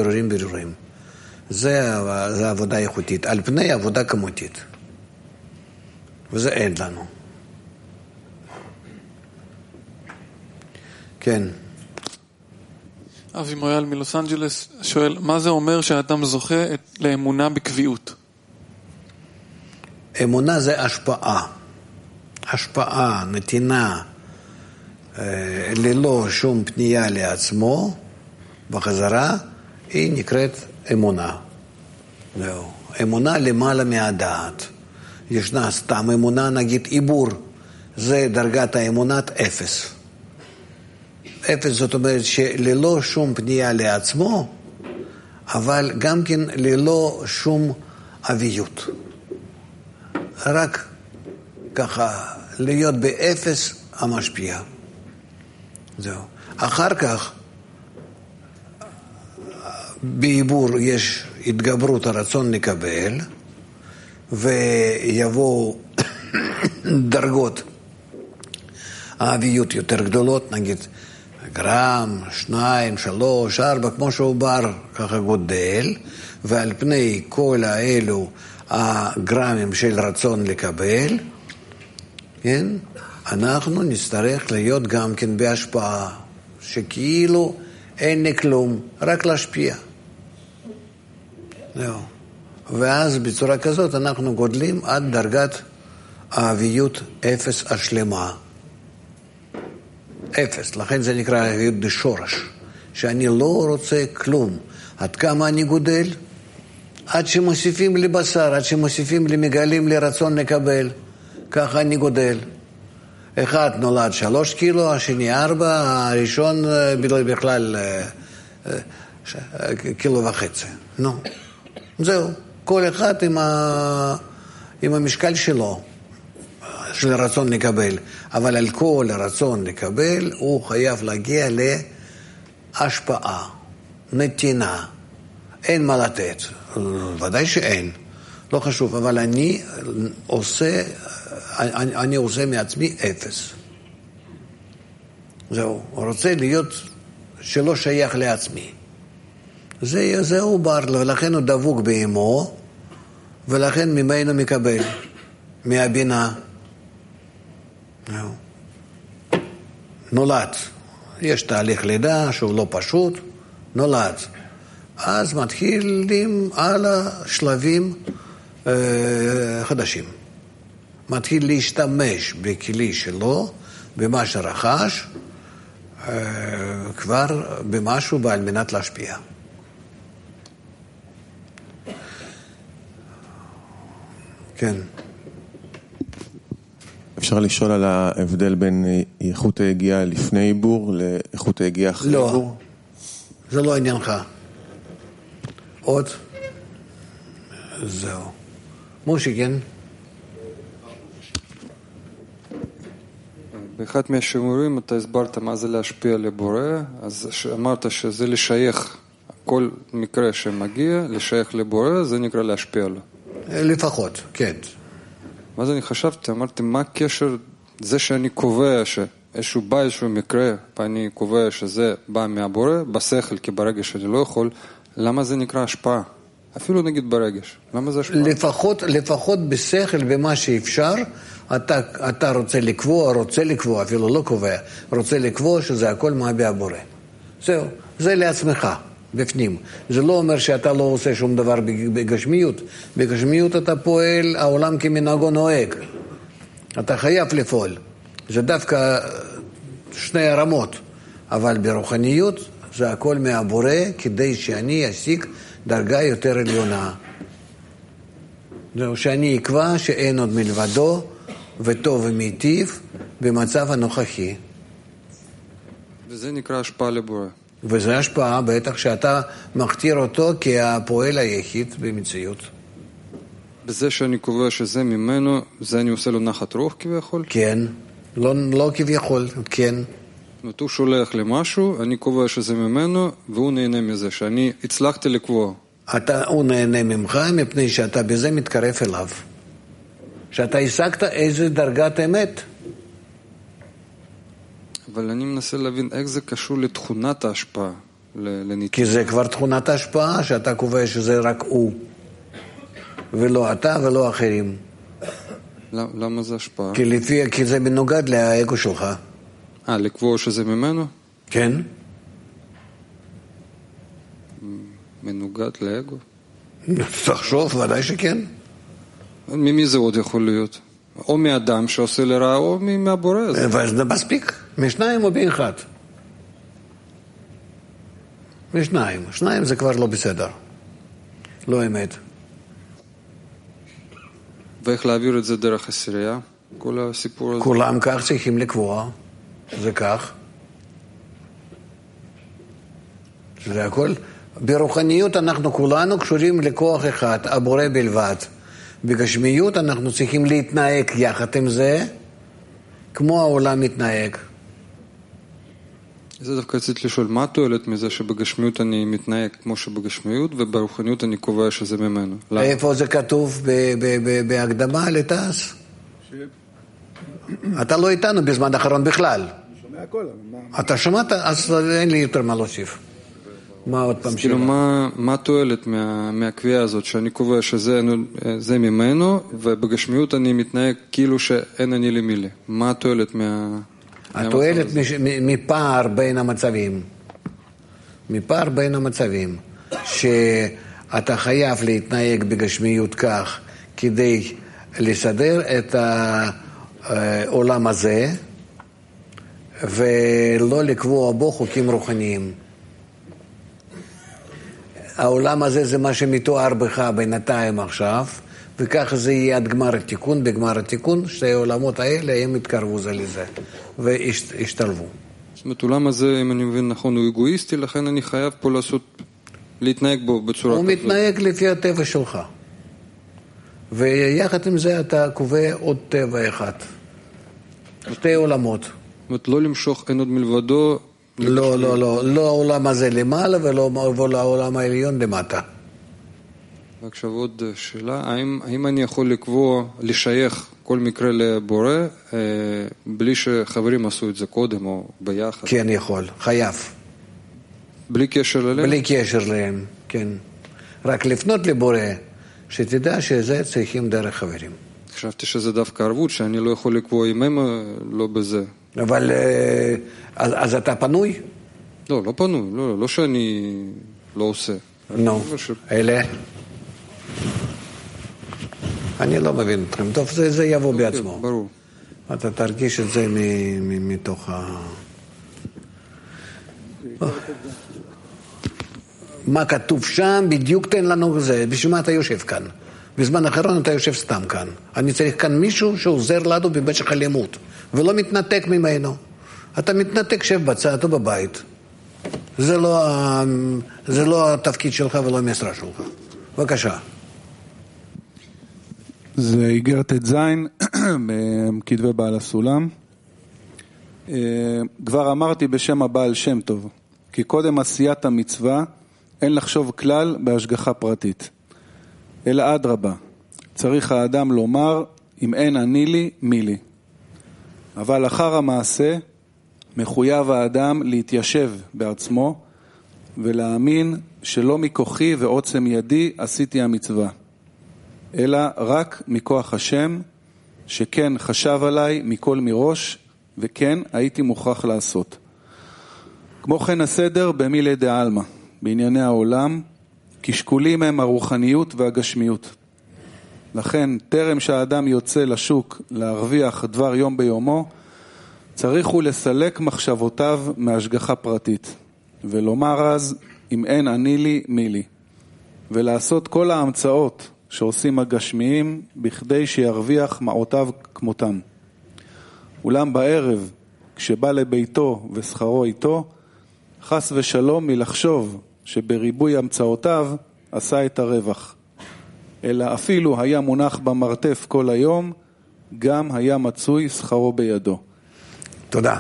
זה עבודה איכותית, על פני עבודה כמותית. וזה אין לנו. כן. אבי מויאל מלוס אנג'לס שואל, מה זה אומר שהאדם זוכה לאמונה בקביעות? אמונה זה השפעה. השפעה, נתינה, ללא שום פנייה לעצמו, בחזרה, היא נקראת אמונה. זהו. אמונה למעלה מהדעת. ישנה סתם אמונה, נגיד עיבור, זה דרגת האמונת אפס. אפס זאת אומרת שללא שום פנייה לעצמו, אבל גם כן ללא שום אביות. רק ככה להיות באפס המשפיע. זהו. אחר כך, בעיבור יש התגברות הרצון לקבל, ויבואו דרגות האביות יותר גדולות, נגיד גרם, 2, 3, 4, כמו שעובר ככה גודל, ועל פני כל האלו הגרמים של רצון לקבל, כן? אנחנו נצטרך להיות גם כן בהשפעה, שכאילו אין כלום, רק להשפיע. זהו. ואז בצורה כזאת אנחנו גודלים עד דרגת האביות אפס השלמה. אפס, לכן זה נקרא אביות בשורש, שאני לא רוצה כלום. עד כמה אני גודל? עד שמוסיפים לי בשר, עד שמוסיפים לי מגלים לי רצון לקבל. ככה אני גודל. אחד נולד 3 קילו, השני 4, הראשון בכלל 1.5 קילו. נו, זהו. כל אחד עם המשקל שלו, של רצון לקבל. אבל על כל הרצון לקבל, הוא חייב להגיע להשפעה, נתינה. אין מה לתת. ודאי שאין. לא חשוב, אבל אני עושה מעצמי אפס. זהו. הוא רוצה להיות שלא שייך לעצמי. זה עובר לו, ולכן הוא דבוק באמו, ולכן ממנו מקבל, מהבינה. נולד. יש תהליך לידה שהוא לא פשוט, נולד. אז מתחילים על השלבים חדשים. מתחיל להשתמש בכלי שלו, במה שרכש, כבר במשהו בעל מנת להשפיע. כן. אפשר לשאול על ההבדל בין איכות היגיעה לפני עיבור לאיכות היגיעה אחרי עיבור? לא, זה לא עניינך. עוד? זהו. מושי, כן? באחד מהשיעורים אתה הסברת מה זה להשפיע לבורא, אז אמרת שזה לשייך, כל מקרה שמגיע, לשייך לבורא, זה נקרא להשפיע לו. לפחות, כן. אז אני חשבתי, אמרתי, מה הקשר, זה שאני קובע שאיזשהו בא איזשהו מקרה, ואני קובע שזה בא מהבורא, בשכל, כי ברגש שאני לא יכול, למה זה נקרא השפעה? אפילו נגיד ברגש, למה זה השפעה? לפחות בשכל, במה שאפשר, אתה רוצה לקבוע, אפילו לא קובע, רוצה לקבוע שזה הכל מהביא הבורא. זהו, זה לעצמך, בפנים. זה לא אומר שאתה לא עושה שום דבר בגשמיות. בגשמיות אתה פועל, העולם כמנהגו נוהג. אתה חייב לפעול. זה דווקא שני הרמות. אבל ברוחניות זה הכל מהבורא, כדי שאני אשיג דרגה יותר עליונה. זהו, שאני אקבע שאין עוד מלבדו, וטוב ומיטיב, במצב הנוכחי. וזה נקרא השפעה לבורא. וזה השפעה, בטח שאתה מכתיר אותו כהפועל היחיד במציאות. בזה שאני קובע שזה ממנו, זה אני עושה לו נחת רוח כביכול? כן, לא כביכול, כן. זאת אומרת, הוא שולח למשהו, אני קובע שזה ממנו, והוא נהנה מזה, שאני הצלחתי לקבוע. הוא נהנה ממך מפני שאתה בזה מתקרב אליו. שאתה השגת איזה דרגת אמת. אבל אני מנסה להבין איך זה קשור לתכונת ההשפעה. כי זה כבר תכונת ההשפעה, שאתה קובע שזה רק הוא. ולא אתה ולא אחרים. למה זה השפעה? כי זה מנוגד לאגו שלך. לקבוע שזה ממנו? כן. מנוגד לאגו? תחשוב, ודאי שכן. ממי זה עוד יכול להיות? או מאדם שעושה לרעה, או מהבורא הזה. וזה מספיק. משניים או באחד. משניים. שניים זה כבר לא בסדר. לא אמת. ואיך להעביר את זה דרך עשירייה? כל הסיפור הזה? כולם כך צריכים לקבוע. זה כך. זה הכל. ברוחניות אנחנו כולנו קשורים לכוח אחד, הבורא בלבד. בגשמיות אנחנו צריכים להתנהג יחד עם זה, כמו העולם מתנהג. זה דווקא רציתי לשאול, מה התועלת מזה שבגשמיות אני מתנהג כמו שבגשמיות, וברוחניות אני קובע שזה ממנו? איפה זה כתוב בהקדמה לתעש? אתה לא איתנו בזמן האחרון בכלל. אני שומע הכל. אתה שמעת? אז אין לי יותר מה להוסיף. מה עוד פעם כאילו, מה התועלת מהקביעה הזאת, שאני קובע שזה ממנו, ובגשמיות אני מתנהג כאילו שאין אני למילי? מה התועלת התועלת מפער בין המצבים. מפער בין המצבים. שאתה חייב להתנהג בגשמיות כך, כדי לסדר את העולם הזה, ולא לקבוע בו חוקים רוחניים. העולם הזה זה מה שמתואר בך בינתיים עכשיו, וכך זה יהיה עד גמר התיקון. בגמר התיקון שתי העולמות האלה הם יתקרבו זה לזה והשתלבו. זאת אומרת, העולם הזה, אם אני מבין נכון, הוא אגואיסטי, לכן אני חייב פה להתנהג בו בצורה הוא מתנהג לפי הטבע שלך, ויחד עם זה אתה קובע עוד טבע אחד, שתי עולמות. זאת אומרת, לא למשוך אין עוד מלבדו. לא העולם הזה למעלה ולא העולם העליון למטה. ועכשיו עוד שאלה, האם אני יכול לקבוע, לשייך כל מקרה לבורא, בלי שחברים עשו את זה קודם או ביחד? כן, יכול, חייב. בלי קשר אליהם? בלי קשר אליהם, כן. רק לפנות לבורא, שתדע שזה צריכים דרך חברים. חשבתי שזה דווקא ערבות, שאני לא יכול לקבוע עם הם, לא בזה. אבל, אז אתה פנוי? לא פנוי, לא שאני לא עושה. נו, אלה? אני לא מבין אתכם. טוב, זה יבוא בעצמו. ברור. אתה תרגיש את זה מתוך מה כתוב שם, בדיוק תן לנו זה. בשביל מה אתה יושב כאן? בזמן האחרון אתה יושב סתם כאן. אני צריך כאן מישהו שעוזר לנו במשך הלימוד, ולא מתנתק ממנו. אתה מתנתק, שב בצד או בבית. זה לא התפקיד שלך ולא המשרה שלך. בבקשה. זה איגרת ט"ז בכתבי בעל הסולם. כבר אמרתי בשם הבעל שם טוב, כי קודם עשיית המצווה אין לחשוב כלל בהשגחה פרטית, אלא אדרבה, צריך האדם לומר, אם אין אני לי, מי לי. אבל אחר המעשה מחויב האדם להתיישב בעצמו ולהאמין שלא מכוחי ועוצם ידי עשיתי המצווה, אלא רק מכוח השם שכן חשב עליי מכל מראש וכן הייתי מוכרח לעשות. כמו כן הסדר במילי דעלמא, בענייני העולם, כשקולים הם הרוחניות והגשמיות. לכן טרם שהאדם יוצא לשוק להרוויח דבר יום ביומו, צריך הוא לסלק מחשבותיו מהשגחה פרטית, ולומר אז אם אין אני לי מי לי, ולעשות כל ההמצאות שעושים הגשמיים בכדי שירוויח מעותיו כמותם. אולם בערב, כשבא לביתו ושכרו איתו, חס ושלום מלחשוב שבריבוי המצאותיו עשה את הרווח. אלא אפילו היה מונח במרתף כל היום, גם היה מצוי שכרו בידו. תודה.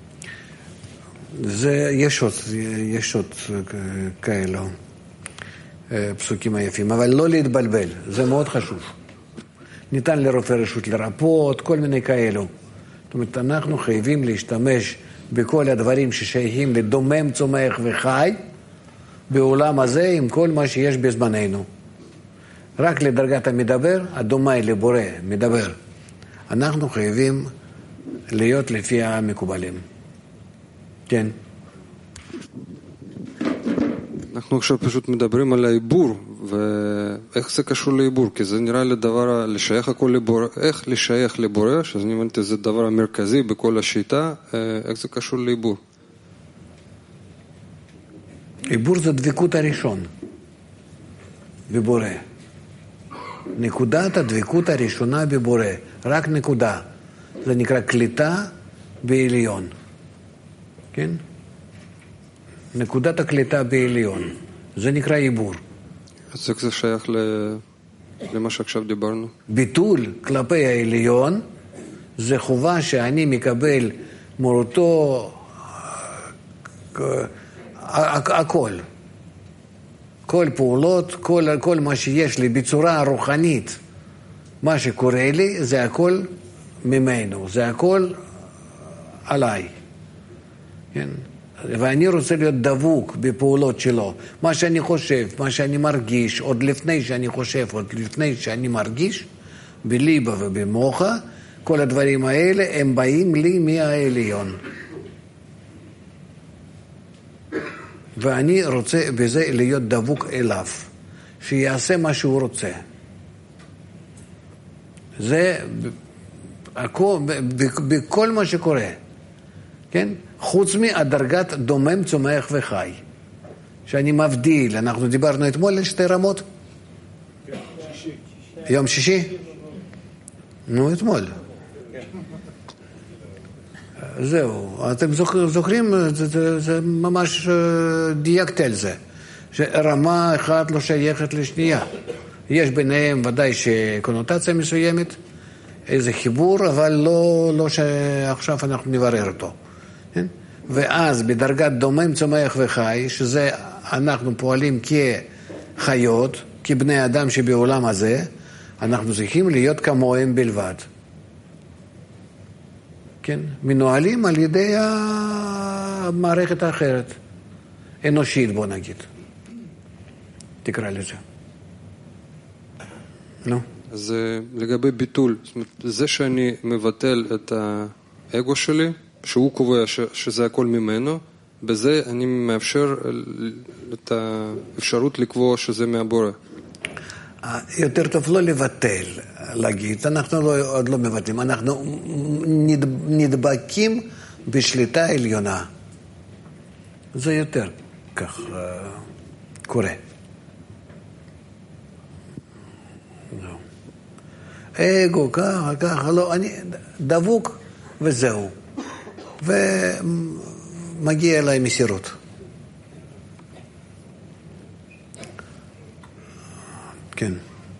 יש עוד כאלו פסוקים היפים, אבל לא להתבלבל, זה מאוד חשוב. ניתן לרופא רשות לרפות, כל מיני כאלו. זאת אומרת, אנחנו חייבים להשתמש בכל הדברים ששייכים לדומם, צומח וחי, בעולם הזה עם כל מה שיש בזמננו. רק לדרגת המדבר, הדומאי לבורא מדבר. אנחנו חייבים להיות לפי המקובלים. כן. אנחנו עכשיו פשוט מדברים על העיבור, ואיך זה קשור לעיבור, כי זה נראה לי דבר, לשייך הכל לבורא, איך לשייך לבורא, שזה נראה לי זה דבר המרכזי בכל השיטה, איך זה קשור לעיבור? עיבור זה דבקות הראשון בבורא. נקודת הדבקות הראשונה בבורא, רק נקודה. זה נקרא קליטה בעליון. כן? נקודת הקליטה בעליון. זה נקרא עיבור. אז איך זה שייך למה שעכשיו דיברנו? ביטול כלפי העליון זה חובה שאני מקבל מורתו הכל. כל פעולות, כל מה שיש לי בצורה רוחנית, מה שקורה לי זה הכל ממנו, זה הכל עליי. כן? ואני רוצה להיות דבוק בפעולות שלו. מה שאני חושב, מה שאני מרגיש, עוד לפני שאני חושב, עוד לפני שאני מרגיש, בליבה ובמוחה, כל הדברים האלה הם באים לי מהעליון. ואני רוצה בזה להיות דבוק אליו, שיעשה מה שהוא רוצה. זה בכל מה שקורה, כן? חוץ מהדרגת דומם, צומח וחי, שאני מבדיל. אנחנו דיברנו אתמול על שתי רמות. יום שישי? נו, אתמול. זהו, אתם זוכרים, זה ממש דייקת על זה, שרמה אחת לא שייכת לשנייה. יש ביניהם ודאי שקונוטציה מסוימת, איזה חיבור, אבל לא שעכשיו אנחנו נברר אותו. ואז בדרגת דומם, צומח וחי, שזה אנחנו פועלים כחיות, כבני אדם שבעולם הזה, אנחנו צריכים להיות כמוהם בלבד. כן? מנוהלים על ידי המערכת האחרת, אנושית בוא נגיד. תקרא לזה. נו. אז לגבי ביטול, זאת אומרת, זה שאני מבטל את האגו שלי, שהוא קובע שזה הכל ממנו, בזה אני מאפשר את האפשרות לקבוע שזה מהבורא. יותר טוב לא לבטל, להגיד, אנחנו עוד לא מבטלים, אנחנו נדבקים בשליטה עליונה. זה יותר כך קורה. אגו, ככה, לא, אני דבוק וזהו. ומגיע אליי מסירות. כן.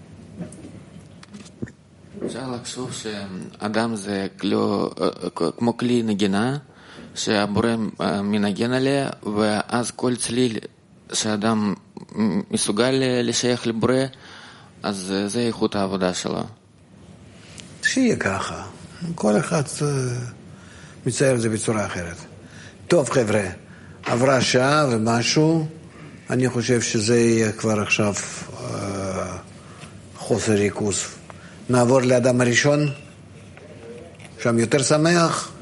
אפשר לחשוב שאדם זה כמו כלי נגינה שהבורא מנגן עליה, ואז כל צליל שאדם מסוגל לשייך לבורא, אז זה איכות העבודה שלו. שיהיה ככה. כל אחד מצייר את זה בצורה אחרת. טוב חבר'ה, עברה שעה ומשהו, אני חושב שזה יהיה כבר עכשיו חוסר ריכוז. נעבור לאדם הראשון, שם יותר שמח.